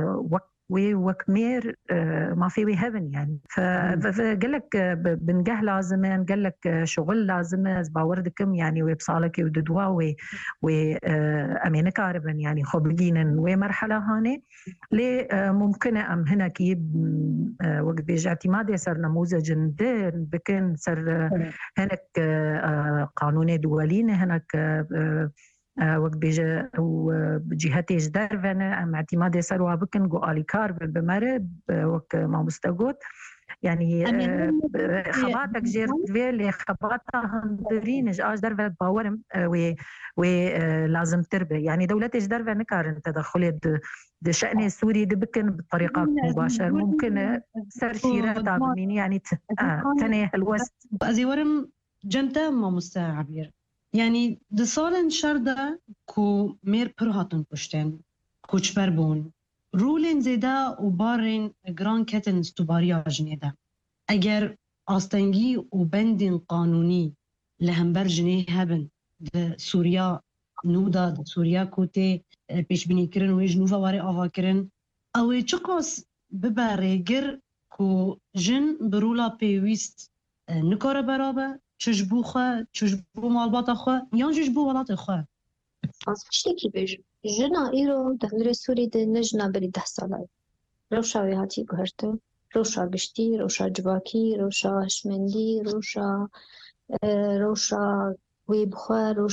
وكمير ما في ويهبن يعني فقال لك بنجه لازم قال لك شغل لازم باوردكم يعني وبصالك وددوا و امين كاربن يعني خبلين ومرحله هاني لي ممكنه ام هنا كي وقت بيجي اعتماد سر نموذج بكن سر هناك قانون دولين هناك وقت بيجي وجهتي جدرفنا ام اعتماد سروا بكن جو اليكار بمرض وقت ما مستقود يعني خباتك جير دويل خباتها هندرين اج درفت باورم و لازم تربي يعني دولتي جدرفه نكارن تدخل شأن سوري بكن بطريقه مباشره ممكن سر شيرات من يعني تنه الوسط ازي ورم جنتا ما مستعبير يعني دسالن شرده کو میر پر هاتون پشتن کوچبر بون رولن زیده و بارن گران کتن استوباری آجنیده اگر آستنگی و بندین قانونی لهمبر جنه هبن ده سوریا نودا ده سوریا کوته پیش بینی کرن و جنوفا واره آوا کرن اوه چقاس ببره گر کو جن برولا پیویست نکاره برابه چجبو خواه چجبو مالبات خواه یا چجبو ولات خواه از فشتی بیش جنا ایرو دهنر سوری ده نجنا بری 10 ساله روشا ویهاتی گهرتو روشا گشتی روشا جواکی روشا هشمندی روشا وی بخواه روشا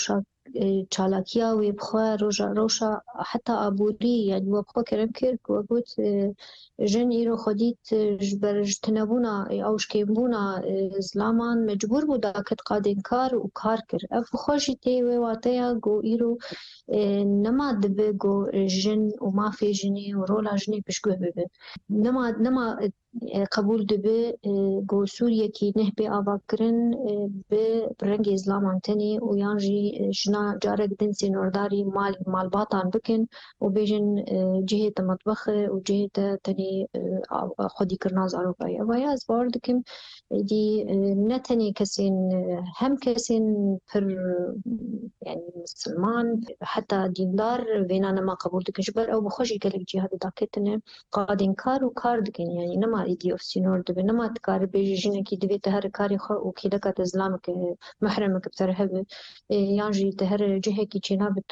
چالاکیا و بخوا روشا حتی آبوری یعنی و بخوا کرم کرد و گوت جن ایرو خودیت برج تنبونا اوش کیمبونا زلامان مجبور بودا کت قادن کار و کار کرد اف خوشی تی و واتیا گو ایرو نما دبه گو جن و مافی جنی و رولا جنی پشگوه ببه نما قبول دبه گو سوریه کی نه به آوا کرن به رنگ اسلام تنی و یانجی جنا جارك دن سينورداري مال باطن بكن و بيجن جهة مطبخ و جهة تني خودي كرناز عروبايا ويا أزبار دكم دي نتني كسين هم كسين پر يعني مسلمان حتى ديندار فينا نما قبول دكن جبر أو بخوشي قلق جهة داكتنا قادين كار و كار دكن يعني نما إيدي أف سينور دبي نما تكار بيجي جنكي دبي تهر كاري خو و كيدكات إسلامك محرمك بترهب یانجی تهر جهه کی چینا به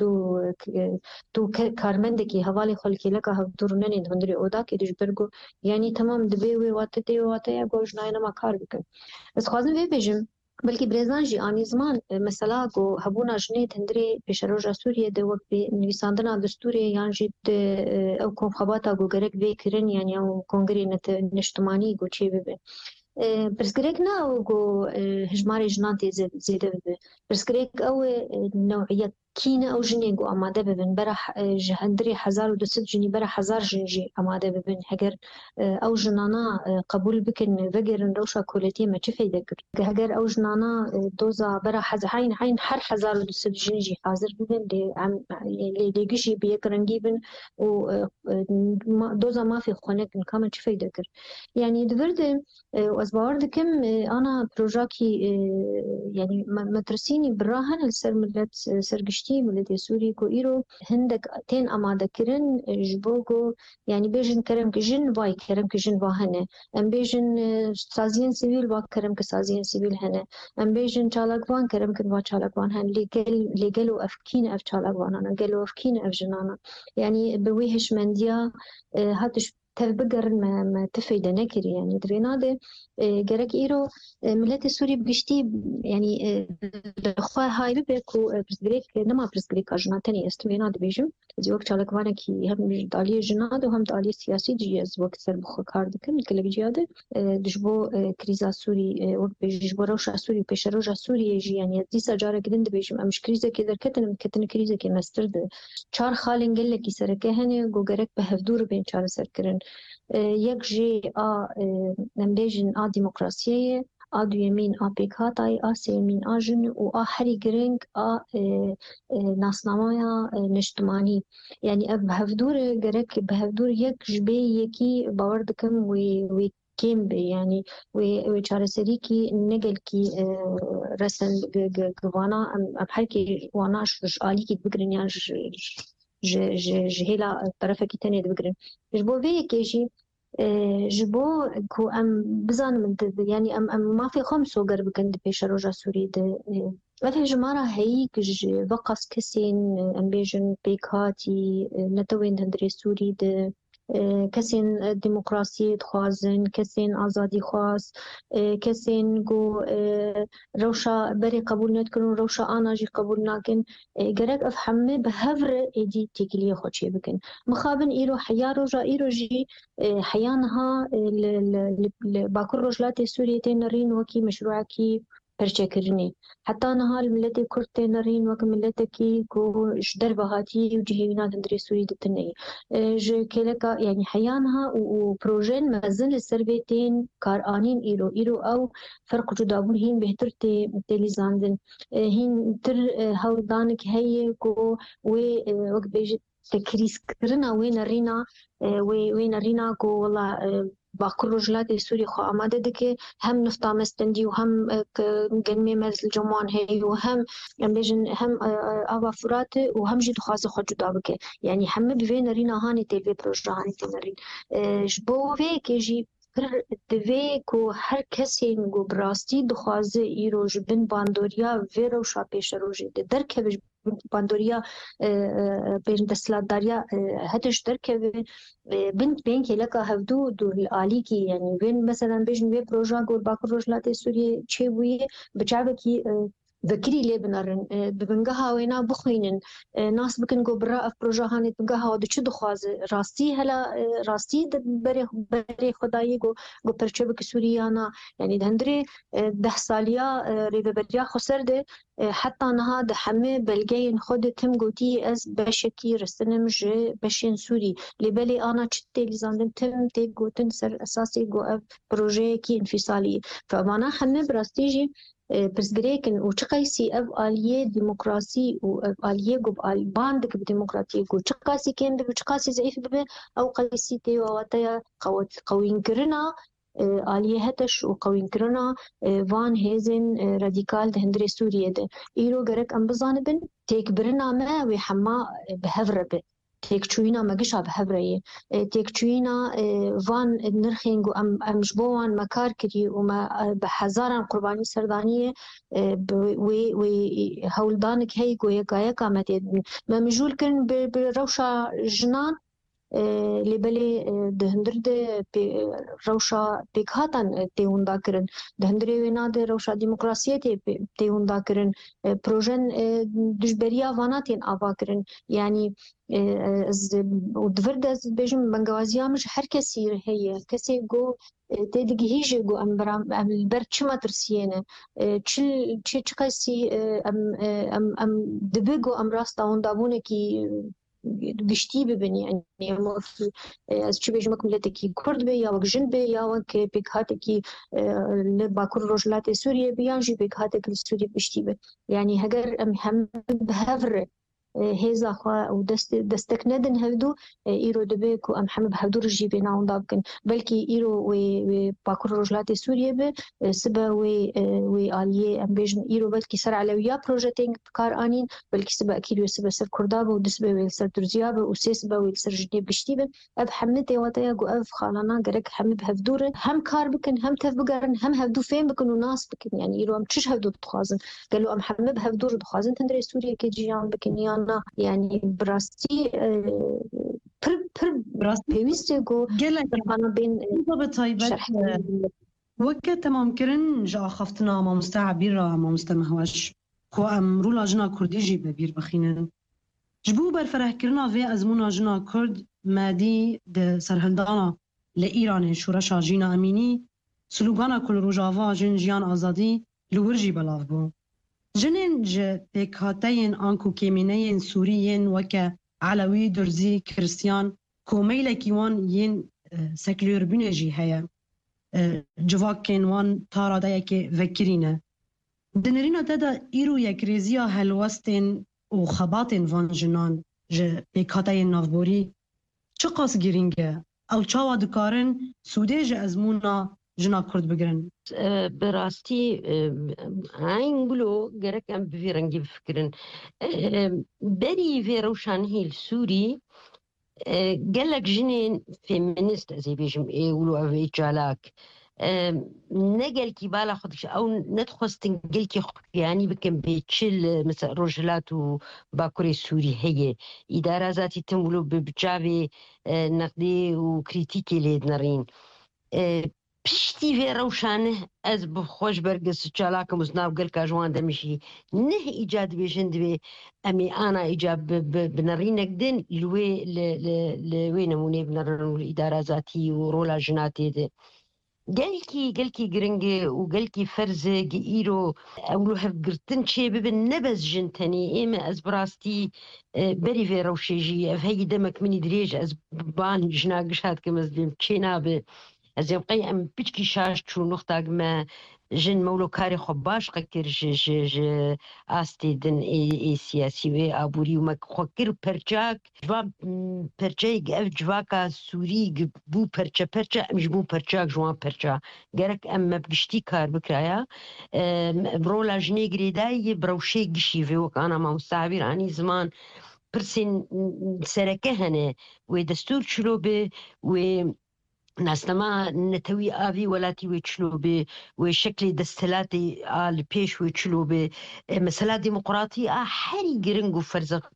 تو کارمنده کی حوالی خلکی لکه هفتور ننید هندری اودا کی دش برگو یعنی تمام دبی و واته یا گوش ناینا ما کار بکن از خوازم وی بجم بلکه برزان جی آنی زمان مثلا گو هبونا جنید هندری پیشروجا سوریه ده وقت نویساندنا دستوری یانجی او کنخباتا گو گرک وی کرن یعنی او کنگری نشتمانی گو چی ببین برسكريك ناو جو هجماري جنانتي زيادة ببه برسكريك أو نوعية كينا أو جنين جو أماده ببن برح جهندري 1200 جني برح 1000 جنجي أماده ببن هجر أو جنانا قبول بكن فجر روشا كولتي ما تفيدة كر هجر أو جنانا دوزا برح حين حر 1200 جنجي حاضر ببن اللي جيشي بيكرنجي بن و دوزا ما في خونك كمان تفيدة كر يعني دفرد وأسبوع دكم أنا بروجاكي يعني مدرسيني براهن السر ملت سرقشتي ملت سوري كو إيرو هندك تين أمادة كرن جبوكو يعني بيجن كرم كجن باي كرم كجن باهنة أم بيجن سازين سيفيل با كرم كسازين سيفيل هنة أم بيجن چالاقوان كرم كن با چالاقوان هن لقلو أفكين أف چالاقوان أنا قلو أفكين أف جنانا يعني بويهش منديا هاتش تبقر ما تفيدة نكري يعني دريناده جرك إيرو ملت سوري بقشتي يعني خوا هاي ببكو برسغريك نما برسغريك أجناتني استمينا دبيجم زي وقت على كوانا كي هم دالية جناد وهم دالية سياسي جيز وقت سر بخو كاردكن كلك جيادة دجبو كريزا سوري وقت بيجبو روشا سوري وبيش روشا سوري يجي يعني ديسا جارة قدن دبيجم أمش كريزا كي كتن كريزا كي مسترد چار خالين قلة كي سركه هنه گو گرك بهفدور بين چار سركرن یک جی نمبیجن دموکراسیه دویمین پیکاتای سیمین جن و هری گرنگ ناسنامه نشتمانی یعنی بهفدور گرک بهفدور یک جبه یکی باور دکم و كيم يعني وشارسري كي نقل كي رسن جوانا بحكي وانا آلي كي بقرن يعني جهلا الطرف كي تاني بقرن جبو في كيجي جبو كو ام بزان يعني ام ما في خمسو قرب كند بيش روجا سوري ده وفي جمارة هيك بقص كسين ام بيجن بيكاتي نتوين هندري سوري ده كسين ديمقراطية خوازن كسين آزادي خواز كسين جو روشا بري قبول نتكرون روشا آناجي قبول ناكن جرق أفهمه بهفر إيدي تيكليه خوشي بكن مخابن إيرو حيا روجا إيرو جي حيانها باكر رجلات سوريتين نرين وكي مشروعكي پرچکرنی حتی نها الملت کرد نرین وک ملت کی کو جدر بهاتی و جهینا دندری سوری دتنی ج کلکا یعنی حیانها و پروژن مزن السربتين کار آنین ایرو او فرق جدابون هین بهتر تلیزاندن هین تر هودانک هی کو و وک بیج تکریس کرنا و نرینا کو والله باكر رجلات سوري خو آماده دكي هم نفطا مستندي وهم قلمي مزل جمان هي وهم بيجن هم آبا فرات وهم جد خاصة خود جدا بكي يعني هم بفين رينا هاني تلفي بروجرا هاني تمرين جبو في كيجي پر دوی کو هر کسی نگو براستی دخوازه ایروج بن باندوریا ویرو شا پیش روژه ده درکه باندوریا بین دستلاتداریا هتش درکه بنت بين كي لك هفدو دور الآليكي يعني بين مثلا بيجن بي بروجا قول باكر رجلات سوريا تشيبوية بجعبكي ذكري لي بنرن ببنجها وينا بخوينن ناس بكن جو براء في بروجاهانت بنجها ودي شو دخواز راستي هلا راستي بري خداي جو برشبك سوريانا يعني دهندري 10 ساليا ريفبريا خسر ده حتى نهاد حمي بلجين خد تم جوتي از بشكي رستنم ج بشين سوري لبلي انا تشتي لزاندن تم تي جوتن سر اساسي جو بروجي كي انفصالي فمانا حمي براستيجي بس جريكن وشقيسي أب آلية ديمقراطي وأب آلية جب آل باندك بديمقراطية جو شقيسي كين دب شقيسي ضعيف ببه أو قيسي تي وواتيا قوين كرنا آلية هتش وقوين كرنا فان هيزن راديكال دهندري سوريا ده إيرو جرك أم بزانبن تيك برنا ما ويحما بهفربه تيك تشوينا ما قشع بهبرية تيك تشوينا فان نرخينجو أم جبوان مكار كري وما بحزارا قرباني سردانية وي هولدانك هيجو يكايا كامتين ما مجول كن بروشا جنان لبلي دهندرد روشا بيكهاتن تيون داكرن دهندري وينا ده روشا ديمقراطية تيون داكرن بروجن دجبريا فاناتين آباكرن يعني ودفرد از بيجم بنجوازيا مش هر كسي هي كسي جو تدقي هيجي جو ام البرد شما ترسينه تشل تشكايسي ام دبيجو ام راستا وندابونه كي گشتی ببین یعنی ما از چی بيجمك ملتكي كرد بي يا وك جن بي يا وك بيكهاتكي لباكور روجلات سوريا بيانجي بيكهاتك لسوريا بشتي بي يعني هجر هم بهفر هيزا خوا و دستك ندن هفدو ايرو دبيك و ام حمد بهفدو رجي بينا وندابكن بلكي ايرو و باكور روجلات سوريا بي سبا و آلية ام بيجن ايرو بلكي سر علويا بروجيتينج بكار انين بلكي سبا اكيد سبا سر كرداب و دسبا و سر ترزياب و سبا و سر جدي بشتي بي اب حمد واتيا جو اف خالنا غرك حمد بهفدور هم كار بكن هم تف بقرن هم هفدو فين بكن وناس بكن يعني ايرو ام تشش هفدو تخازن قالوا ام حمد بهفدور تخازن تندري سوريا كيجيان بكن يعني براستي براستي بيوستي جو أنا بين بالضبط وقت تمام كرن جا خفتنا ما مستعبير ما مستمهوش خو أمرو لاجنا كردي جيب بير بخينن جبو برفره كرنا في أزمونا جنا كرد مادي ده سرهندانا لإيران شورشا جينا أميني سلوغانا كل روجافا جن جيان آزادي لورجي بلاف بو جنين ج بيكهاتين آنكو كيمينين سوريين وكا علوي درزي كريستيان كوميلا كيوان ين سكلور بنجي هيا جواكين وان تارا دايكي فكرينه دنرينا تدا إيرو يكريزيا هلوستين وخباتين فان جنان ج بيكهاتين نافبوري چقاس گرینگه او چاوا دکارن سوده ج ازمونا جنا کرد بگرن براستی عین گلو گرک ام بفیرنگی بفکرن بری في روشان هیل سوری قالك جنين فيمينيست زي بيجم يقولوا أبي جالاك نقل كي بالا خدش أو ندخل تنقل كي يعني بكم بيتشل مثلا رجلات وباكوري سوري هي إدارة ذاتي تمولو بجابي نقدي وكريتيكي ليدنارين بشتي في روشانه از بخوش برقص جالاك مزناو قل كاجوان دمشي نه إيجاد بيجند بي أمي أنا إيجاب بنرين نقدن لوي نموني بنرين الإدارة ذاتي ورولا جناتي دي قالكي قرنجي وقالكي فرزة إيرو أولو هفقرتن شي ببن نبز جنتني إيما أز براستي بري في روشيجي أفهي دمك مني دريج أز بان جناقش هاد كمزدين تشينا از يبقى ام بيتكي شاش شو نقطة ما جن مولو كاري خباش قكر ج آستي دن اي سياسي وي ابوري وما خكر برجاك جواب برجاك اف جواكا سوري بو برجا مش بو برجاك جوان برجا قالك اما بقشتي كار بكرايا برولا جنيغري داي بروشي قشي في وك انا ما مستعبير عني زمان برسين سركهنه ودستور شلوبه و ناسنما نتوي آفي ولاتي ويتشلو وشكل دستلاتي آل بيش ويتشلو مسألة ديمقراطية حري قرنقو فرزق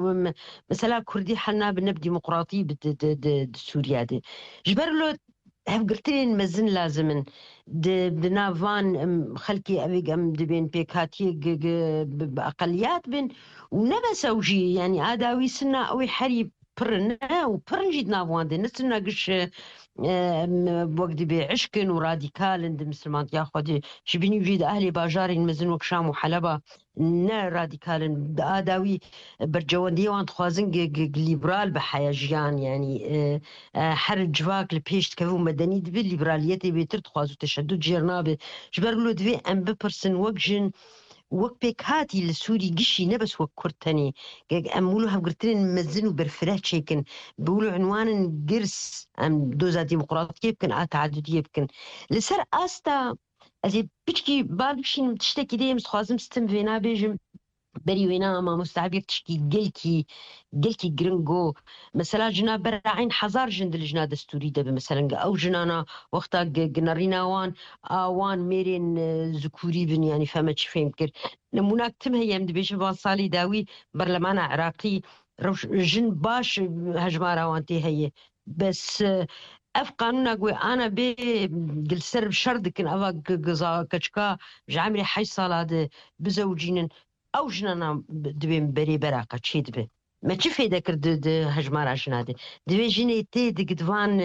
مسألة كردي حنا بنب ديمقراطي سوريا دي جبر له هفقرتين مزن لازمن بنافان خلكي أبيق أم دبين بيكاتي بأقليات بين ونبس أوجي يعني آداوي سنة أوي حري برنا وبرنجي نافوان دي نسنا قش بوقت بعشكن وراديكال دي مسلمان ياخذ شبيني وجيد أهلي باجاري مزن وكشام وحلبة نا راديكال آداوي برجوان ديوان خوازن ليبرال بحياجيان يعني حرج جواك لبيش كفو مدني دبي ليبراليتي بيتر خوازو تشدد جيرنابه جبرلو دبي أم ببرسن وقجن وقبك هاتي لسوري قشي نبس وكرتني أمولو هفقرتين مزنو برفرات شيكن بقولوا عنوان قرس أم دوزا ديمقراطية يمكن تعددية يمكن لسر أستا أزي بيشكي بالبشين تشتكي ديم سخوازم ستم فينا بيجم بريوينا ما مستعبير تشكي قلكي جرنجو مثلا جنا براعين حزار جند الجنا دستوري ده مثلا او جنانا وقتا جنارينا وان ميرين ذكوري بن يعني فهمتش فهمكر نموناك تم هي يمد بيش بانصالي داوي برلمان عراقي جن باش هجمارا وانتي هي بس اف قانون اقوي انا بي قلسر بشردك افا قزا كشكا جعمري حي صالة بزوجين او جنانا دبين بري براقة تشي دبي ما تشفي ذاكر هجمار جنادي دبي جيني تي دقدوان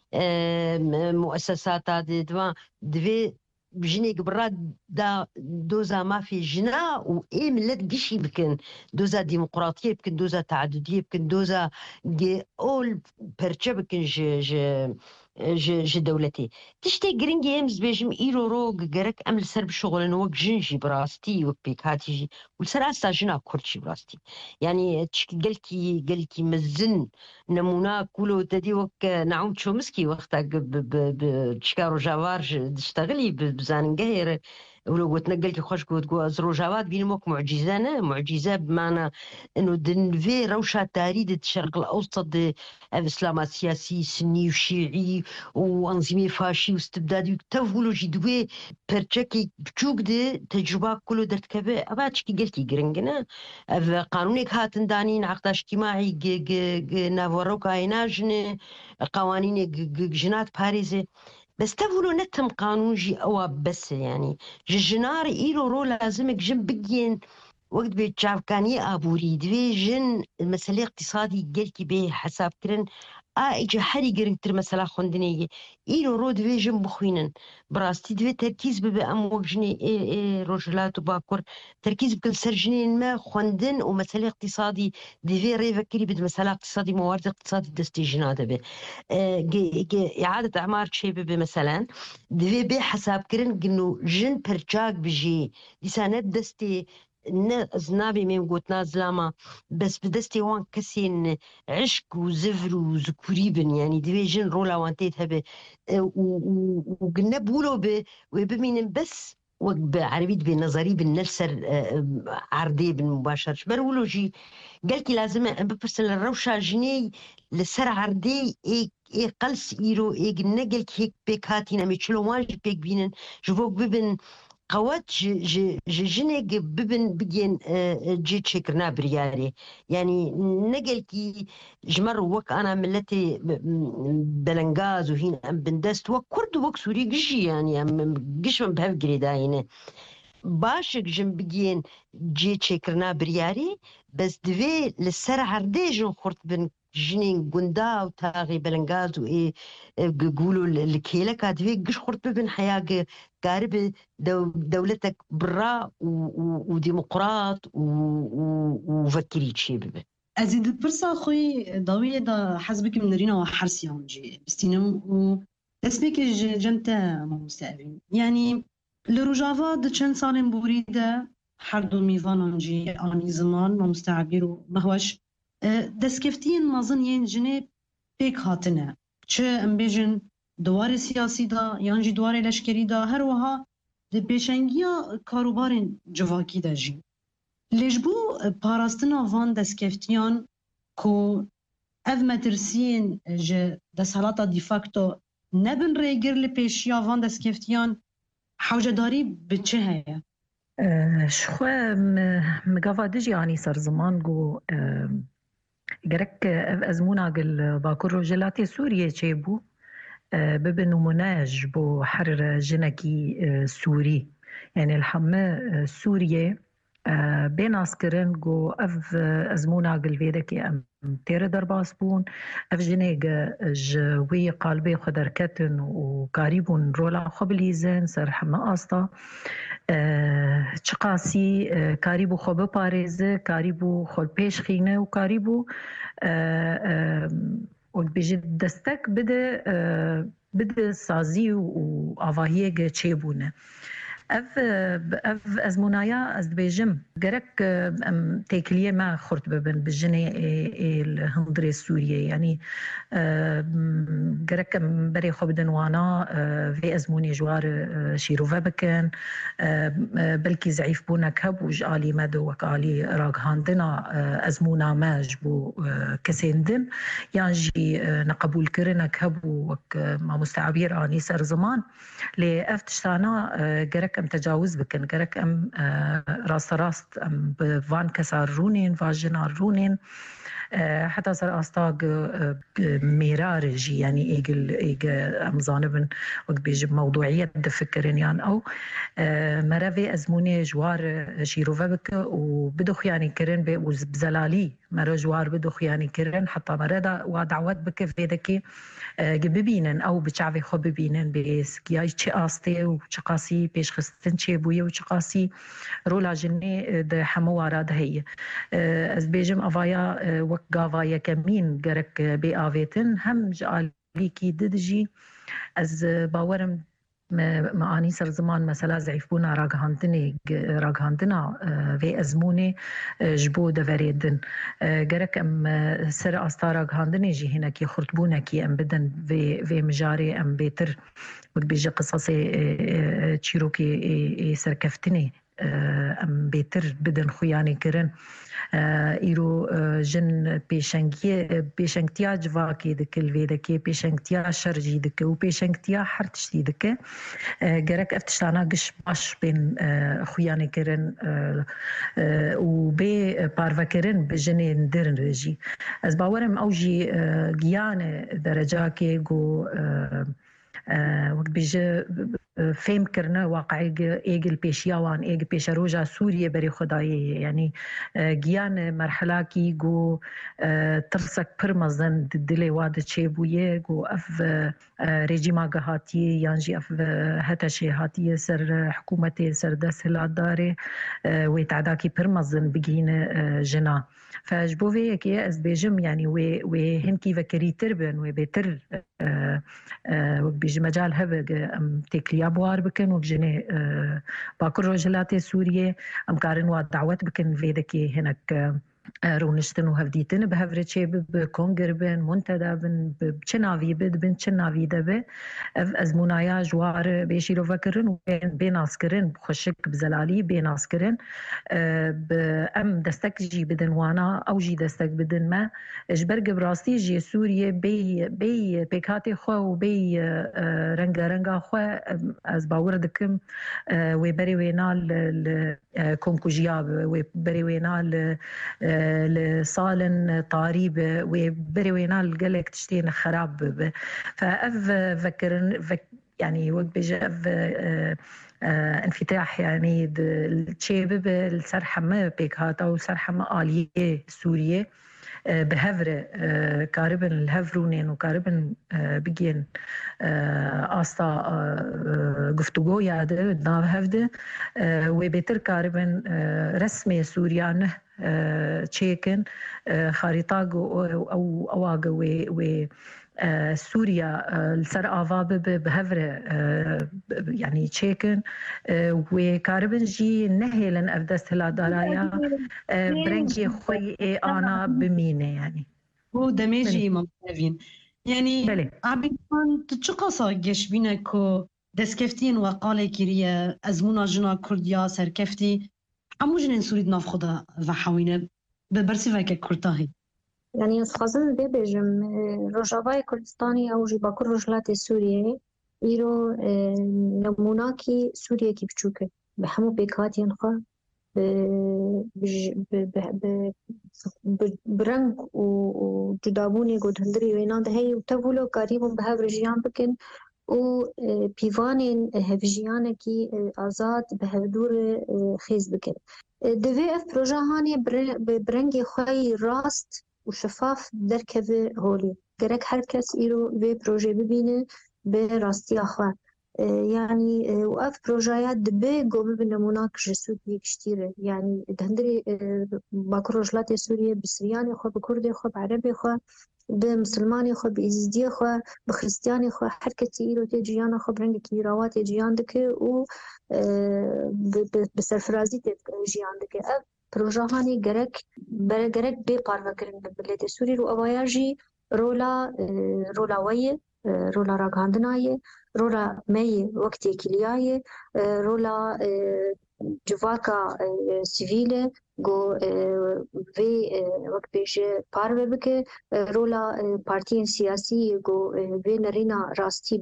مؤسسات دبي بجيني قبرات دا دوزا ما في جنا وايه ملت قشي بكن دوزا ديمقراطية بكن دوزا تعددية بكن دوزا دي اول برشا بكن ج دولتي تشتي جرينج يمز بيجم إيرو روج جرك أمل سرب شغل وق جنجي براستي وق بيك هاتيجي والسراسة جنا كرشي براستي يعني تشكي قلكي مزن نمونا كله تدي وق نعوم تشومسكي وقتها بتشكارو جوار تشتغلي بزان قهير ولو تنقلتي خوش قوت زروجاوات بينموك معجزة بمعنى انه دنفي روشة تاريد الشرق الاوسط الاسلام سياسي سني وشيعي وانظمه فاشي واستبدادي تفولو جدوي برشكي بتشوك دي تجربة كله درت كبه اباتشكي قلتي قرنقنا قانونك هاتن دانين عقد اجتماعي نافوروكا عيناجن قوانين جنات باريزي بس تقولوا نتم قانون جي أو بس يعني جنار إيرو رو لازمك جن بجين وقت بيتشاف كاني أبوري دوي جن المسألة اقتصادي قلتي به حساب كرن إجا حري قرن تر مسألة خندنية إيرو رو دوي جن بخوينن براستي دوي تركيز ببقى أموك جني رجلات وباكور تركيز بكل سرجنين ما خندن ومسألة اقتصادي دوي ري فكري بد مسألة اقتصادي موارد اقتصادي دستي جناده به إعادة أعمار شيء مثلا دوي بي حساب كرن إنه جن برجاك بجي لسانات دستي زنابي ميم قوتنا زلاما بس بدستي وان كسين عشق وزفر وذكوريبن يعني دوي جن رولا وانتيت هبه وقلنا بولو وبمين بس وعربيت بنظري بالنفسر عردي بالمباشر برولوجي قالكي لازم ببرسل الروشة جني لسر عردي اي قلس ايرو اي نقل هيك بيك هاتينا ميتشلو واج بيك بينن جبوك ببن قوات جنيق ببن بجين جي تشكرنا برياري يعني نقل كي جمر وك انا ملتي بلنغاز وهين ام بندست وكرد وك سوري قشي يعني قش من بهف قريداينه باشك جن بجين جي تشكرنا برياري بس دوي لسر عردي جن خورت بن جنين قندا وتاغي بلنغاز وإيه قولوا الكيلك هادوي قش خورت ببن حياة قارب دولتك برا وديمقراط وفكري تشي ببن أزيد برسا خوي ضوية دا حسبك من رينا وحرسي هونجي بستينم اسمك جنتا مستقبل يعني لروجافا دچن سالن بوريده هر دو میوان هونجي آنی زمان مستعبير ومهوش دسکفتین مازن ین جنه پیک هاتنه چه امبیجن دوار سیاسی دا یانجی دوار لشکری دا هر وها ده پیشنگیا کاروبارین جواکی دا جی لجبو پاراستنا وان دسکفتیان کو اف مترسین جه دسالات دیفاکتو نبن ریگر لپیشیا وان دسکفتیان حوجه داری بچه هیا؟ شخوة مقافة يعني صار زمان جو جرك أزمونا قل باكر رجلاتي سوريا شيبو ببن نموناج بو حر جنكي سوري يعني الحمى سوريا بين عسكرين جو اف ازمونا قلبيدك ام تير درباس بون اف جنيق جوي قلبي خدر كتن وقريبون رولا خبليزن سر حما استا چقاسی کاریبو خوب پارێزه کاریبو خۆ پێش خینە و کاریبو بێژێت دەستەک بده سازی و ئاواهیەک چێبوونە اف ازمونایا از دبیجم گرک تکلیه ما خورد ببن بجنه الهندره سوریه یعنی گرک بری خوب دنوانا في ازمونی جوار شیروفه بکن بلکی ضعیف بونک هب وج آلی مدو وک آلی راگ هاندنا ازمونا ماج بو کسیندن یعنی نقبول کرنک هب وک ما مستعبیر آنی سر زمان لی افتشتانا گرک ام تجاوز بکن گرک ام راست ام بوان کسار رونین واجنار رونین حتى سر أستاق ميرار جي يعني إيجل أم زانبن وقت بيجي موضوعية دفكرين يعني أو مرافي أزموني جوار شيروفا بك وبدخ يعني كرن بزلالي مرا جوار بدخ يعني كرن حتى مرا ودعوات بك في ذكي ببینن او بچاوی خو ببینن بیس کی چه آسته و چه قاسی پیش خستن چه بویه و چه قاسی رولا جنه ده حموارا ده هي از بیجم اوایا وک گاوایا کمین گرک بی آویتن هم جالی کی ددجی از باورم معاني سر زمان مثلا زعيفونا راغهاندنا في أزموني جبو دفريدن جرك أم سر أستا راغهاندني جي هنا كي خرطبونا كي أم بدن في مجاري أم بيتر وبيجي قصصي تشيروكي سركفتني أم بيتر بدن خياني كرن ایرو جن پیشنگتیا جواکی دکل ویدکی پیشنگتیا شرجی دکه و پیشنگتیا هر تشتی دکه گرک افتشتانا گش باش بین خویانی کرن و بی پارو کرن بجنین درن رجی از باورم اوجی گیان درجه که گو وقت بيجي فهم كرنا واقعي ايجل بيشياوان ايجل بيشروجا سوريا بري خداي يعني جيان مرحله كي جو ترسك برمزن دلي واد تشيبويه جو اف ريجيما غاتي يانجي اف هتشي هاتي سر حكومتي سر دس الاداري ويتعداكي برمزن بجين جنا فجبوفي كي از بيجم يعني وي هنكي فكري تربن وبيتر بيجي مجال هبه ام تكليا بوار بكن وبجني باكر رجلات سوريا ام كارن ودعوت بكن فيدكي هناك رونشتن وهفديتن بهفرتشي بكونجر بن منتدى بن بچناوي بن چناوي دبه ازمونايا جوار بيشيرو فكرن بين اسكرن بخشك بزلالي بين اسكرن ام دستك جي بدن وانا او جي دستك بدن ما اجبرق براستي جي سوريا بي بيكاتي خو وبي رنگا خو از باور دكم وبري وينال كونكوجياب وبري وينال لصالن طاريب وبري وينال قالك تشتين خراب فاف فكرن يعني وقت بيجي انفتاح يعني الشيبب السرحمة بيكهاتا وسرحمة آلية سورية بهفر كاربن الهفرونين وكاربن بيجين آستا گفتگو یاده ناو هفده وبيتر كاربن رسمي سوريان تشيكن خريطة أو أواجه و سوريا السر آفاب بهفرة يعني تشيكن وكاربن جي نهيلن أفدست هلا دارايا برنجي خوي أنا بمينة يعني هو دميجي ممتازين يعني عبيدان تشقصا جيش بينكو دسكفتين وقالي كيريا أزمونا جنا كرديا سركفتي عموجن سوريد ناف خدا وحاوينه ببرسيفه كرداهي يعني سخازن ببجم روجاوای کردستانی او جی باکر روجلات سوریه ایرو نموناکی سوریه کی بچوکه به همو بیکاتین خوا برنگ و جدابونی گود هندری وینا ده هی و تولو کاریبون به هف رجیان بکن و پیوان هفجیانه کی آزاد به هف دور خیز بکن دوی اف پروژه هانی برنگ خواه راست و شفاف درکه هولی گرک هر کس ایرو وی پروژه ببینه به راستی خواه يعني وقف بروجايات دبي قوم بنموناك جسود يكشتيره يعني دهندري باكروجلات سوريا بسرياني خو بكردي خو بعربي خو بمسلماني خو بإزدي خو بخريستياني خو حركة إيرو تيجيانا خو برنج كيراوات تيجيان دكي و بسرفرازي تيجيان دكي أف بروجاهاني جرك بي بارفكرن ببلاد سوري رو أواياجي رولا ويه رولا راغاندنايه رولا مي وقت كلياي رولا جواكا سيفيل جو في وقت بيج بارو بك رولا بارتين سياسي جو في نرينا راستي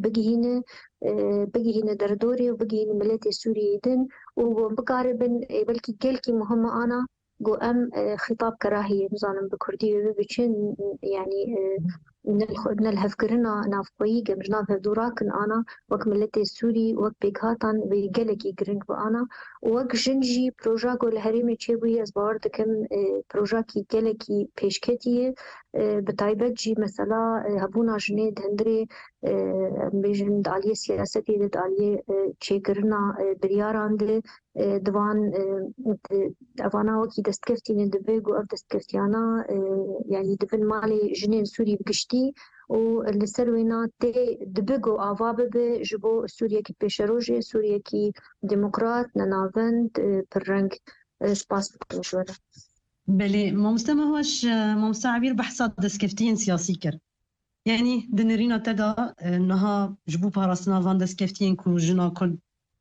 بقيهن دردوري وبقيهن ملت سوري دن وبقاربن بلكي كلكي مهمة أنا جو أم خطاب كراهية نظام بكردي بيشن يعني من الهفكرنا نافقوي جمجنا في دوراكن أنا وك ملتي سوري وك بيكاتان بيجلكي جرينج بأنا وك جنجي بروجاكو الهريمي تشيبوي أزبار دكم بروجاكي جلكي بيشكتي بتايبت جي مثلا هبونا جنيد هندري بيجن دالية سياستي دالية تشيكرنا برياران دي دوان أفانا وكي دستكفتين دبيجو أف دستكفتيانا يعني دبن مالي جنين سوري بقشتي واللي سروينا تي دبيجو آفا جبو سوريا كي بيشروجي سوريا كي ديمقراط ننافند برنج سباس بكشورة بلي مستمع هوش مستعبير بحثات دستكفتين سياسي كر يعني دنرينا تدا انها جبو باراسنا فان دستكفتين كو جنا كل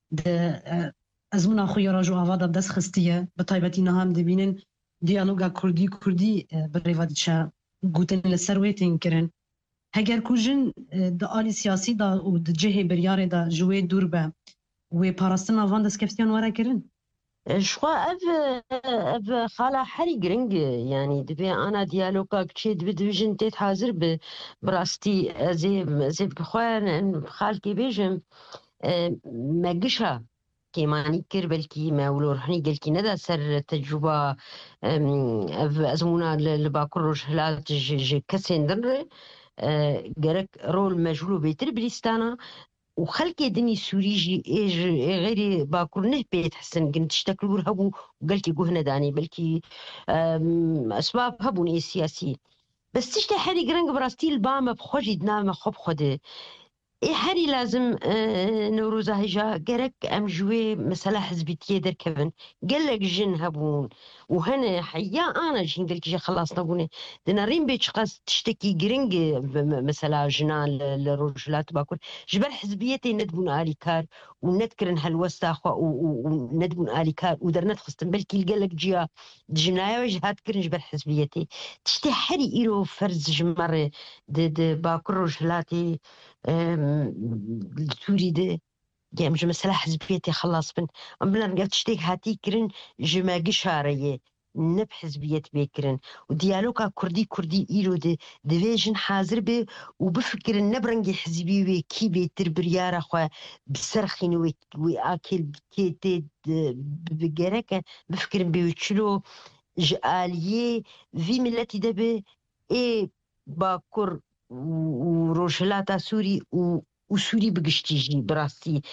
ازمونا خويا راجو آوادا بدست خستيه بطيبتي نهم دبينن ديالوغا كردي بريفاديتشا قوتن لسرويتين كرن هگر كوجن دا آلي سياسي دا و دا جهه برياري دا جوه دوربه و پاراستنا وان دستكفتيان ورا كرن شخوا اف خالا حري جرينج يعني دبي انا ديالوغا كشي دبي ديفيجن تيت حاضر براستي زي بخوان خالكي بيجم ماقشها كيماني كير بلكي ما ولو رحني قلكي ندا سر تجربة أزمونا لباكر رجلات كسين در جرك رول مجهول بيتر بليستانا وخلقي دني سوريجي غير باكر نه بيت حسن قنت تشتكلوا هبو وقلتي قهنا داني بلكي أسباب هبوني سياسي بس تشتي حري قرنق براستي البامة بخوجي دنام خب خده إيه هري لازم نوروزا هجا جرك أم جوي مثلا حزبيتيه در كفن قالك جن هبون وهنا حيا أنا جن قلت جي خلاص نبوني دنارين بيش قاس تشتكي جرينج مثلا جنان للرجلات باكل جبال حزبيتي ندبون آلي كار وندكرن هالوستا أخوا وندبون آلي كار ودرنت خستن بلكي قالك جيا جنايا وجهات كرن جبال حزبيتي تشتي حري إيرو فرز جمرة باكل رجلاتي سوري دي يعني جو مثلا حزبيتي خلاص بن بلا نقلت شتيك هاتي كرن جماقي شاريه نب حزبيت بيكرن وديالوكا كردي إيرو ديفيجن حاضر بي وبفكر نبرنجي حزبي وكي بيتر بريارة خوا بسرخين وآكل كيتي بجركة بفكر بيوتشلو جاليه في ملتي دبي إيه باكر وروجلاتا سوري وسوري بقشتيجي براستي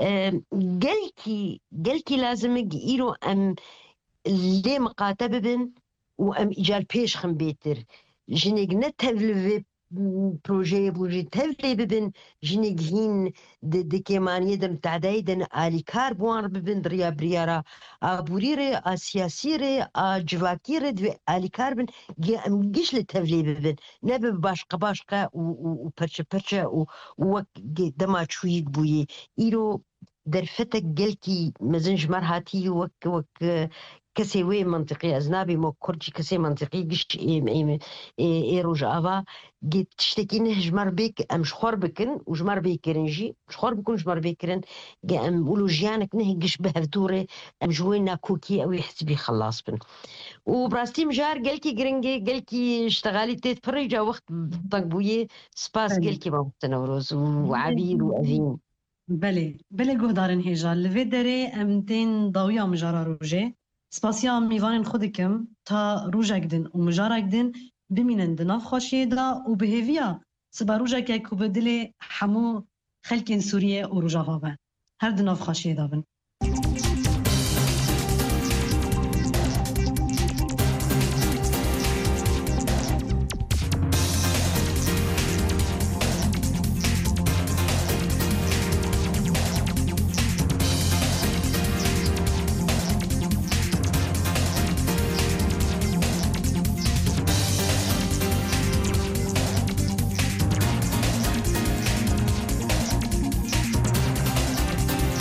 قلكي لازم إيرو أم اللي مقاتب بن وأم إجال بيش خم بيتر جنيق نتهفلي بروجي تهفلي ببن جنيق هين دي كيمانية دن تعدايدن آلي كاربوان ببن دريا بريارا بوريري سياسيري جواكيري دي آلي كاربن أم جيش لتهفلي ببن نبي باشقة وبرشة دما تشويق بوي إيرو درفتك قلكي مزنج مرهاتي وك كسي وي منطقي أزنابي مو كرجي كسي منطقي قش روجافا جيت تشتكي نهجمر بيك أم شخور بكن وجمر بيكرنجي شخور بكن جمر بيكرن أم قولوا جيانك نهجش بهفتوري أم جوينا كوكي أو يحسبي خلاص بن وبراستي مجار قالكي جرنجي قالكي اشتغالي تتفرجا وقت طقبويه سباس قالكي ما نوروز وعبير وأذين بله گهدارن هیجا لوی داره امتین ضویا مجارا روژه سپاسیا میوانن خودکم تا روژه گدن و مجارا گدن بمینن دناف خوشیه دا و بهویا سبا روژه که کبدل همو خلکن سوریه و روژه هاوه هر دناف خوشیه دا بن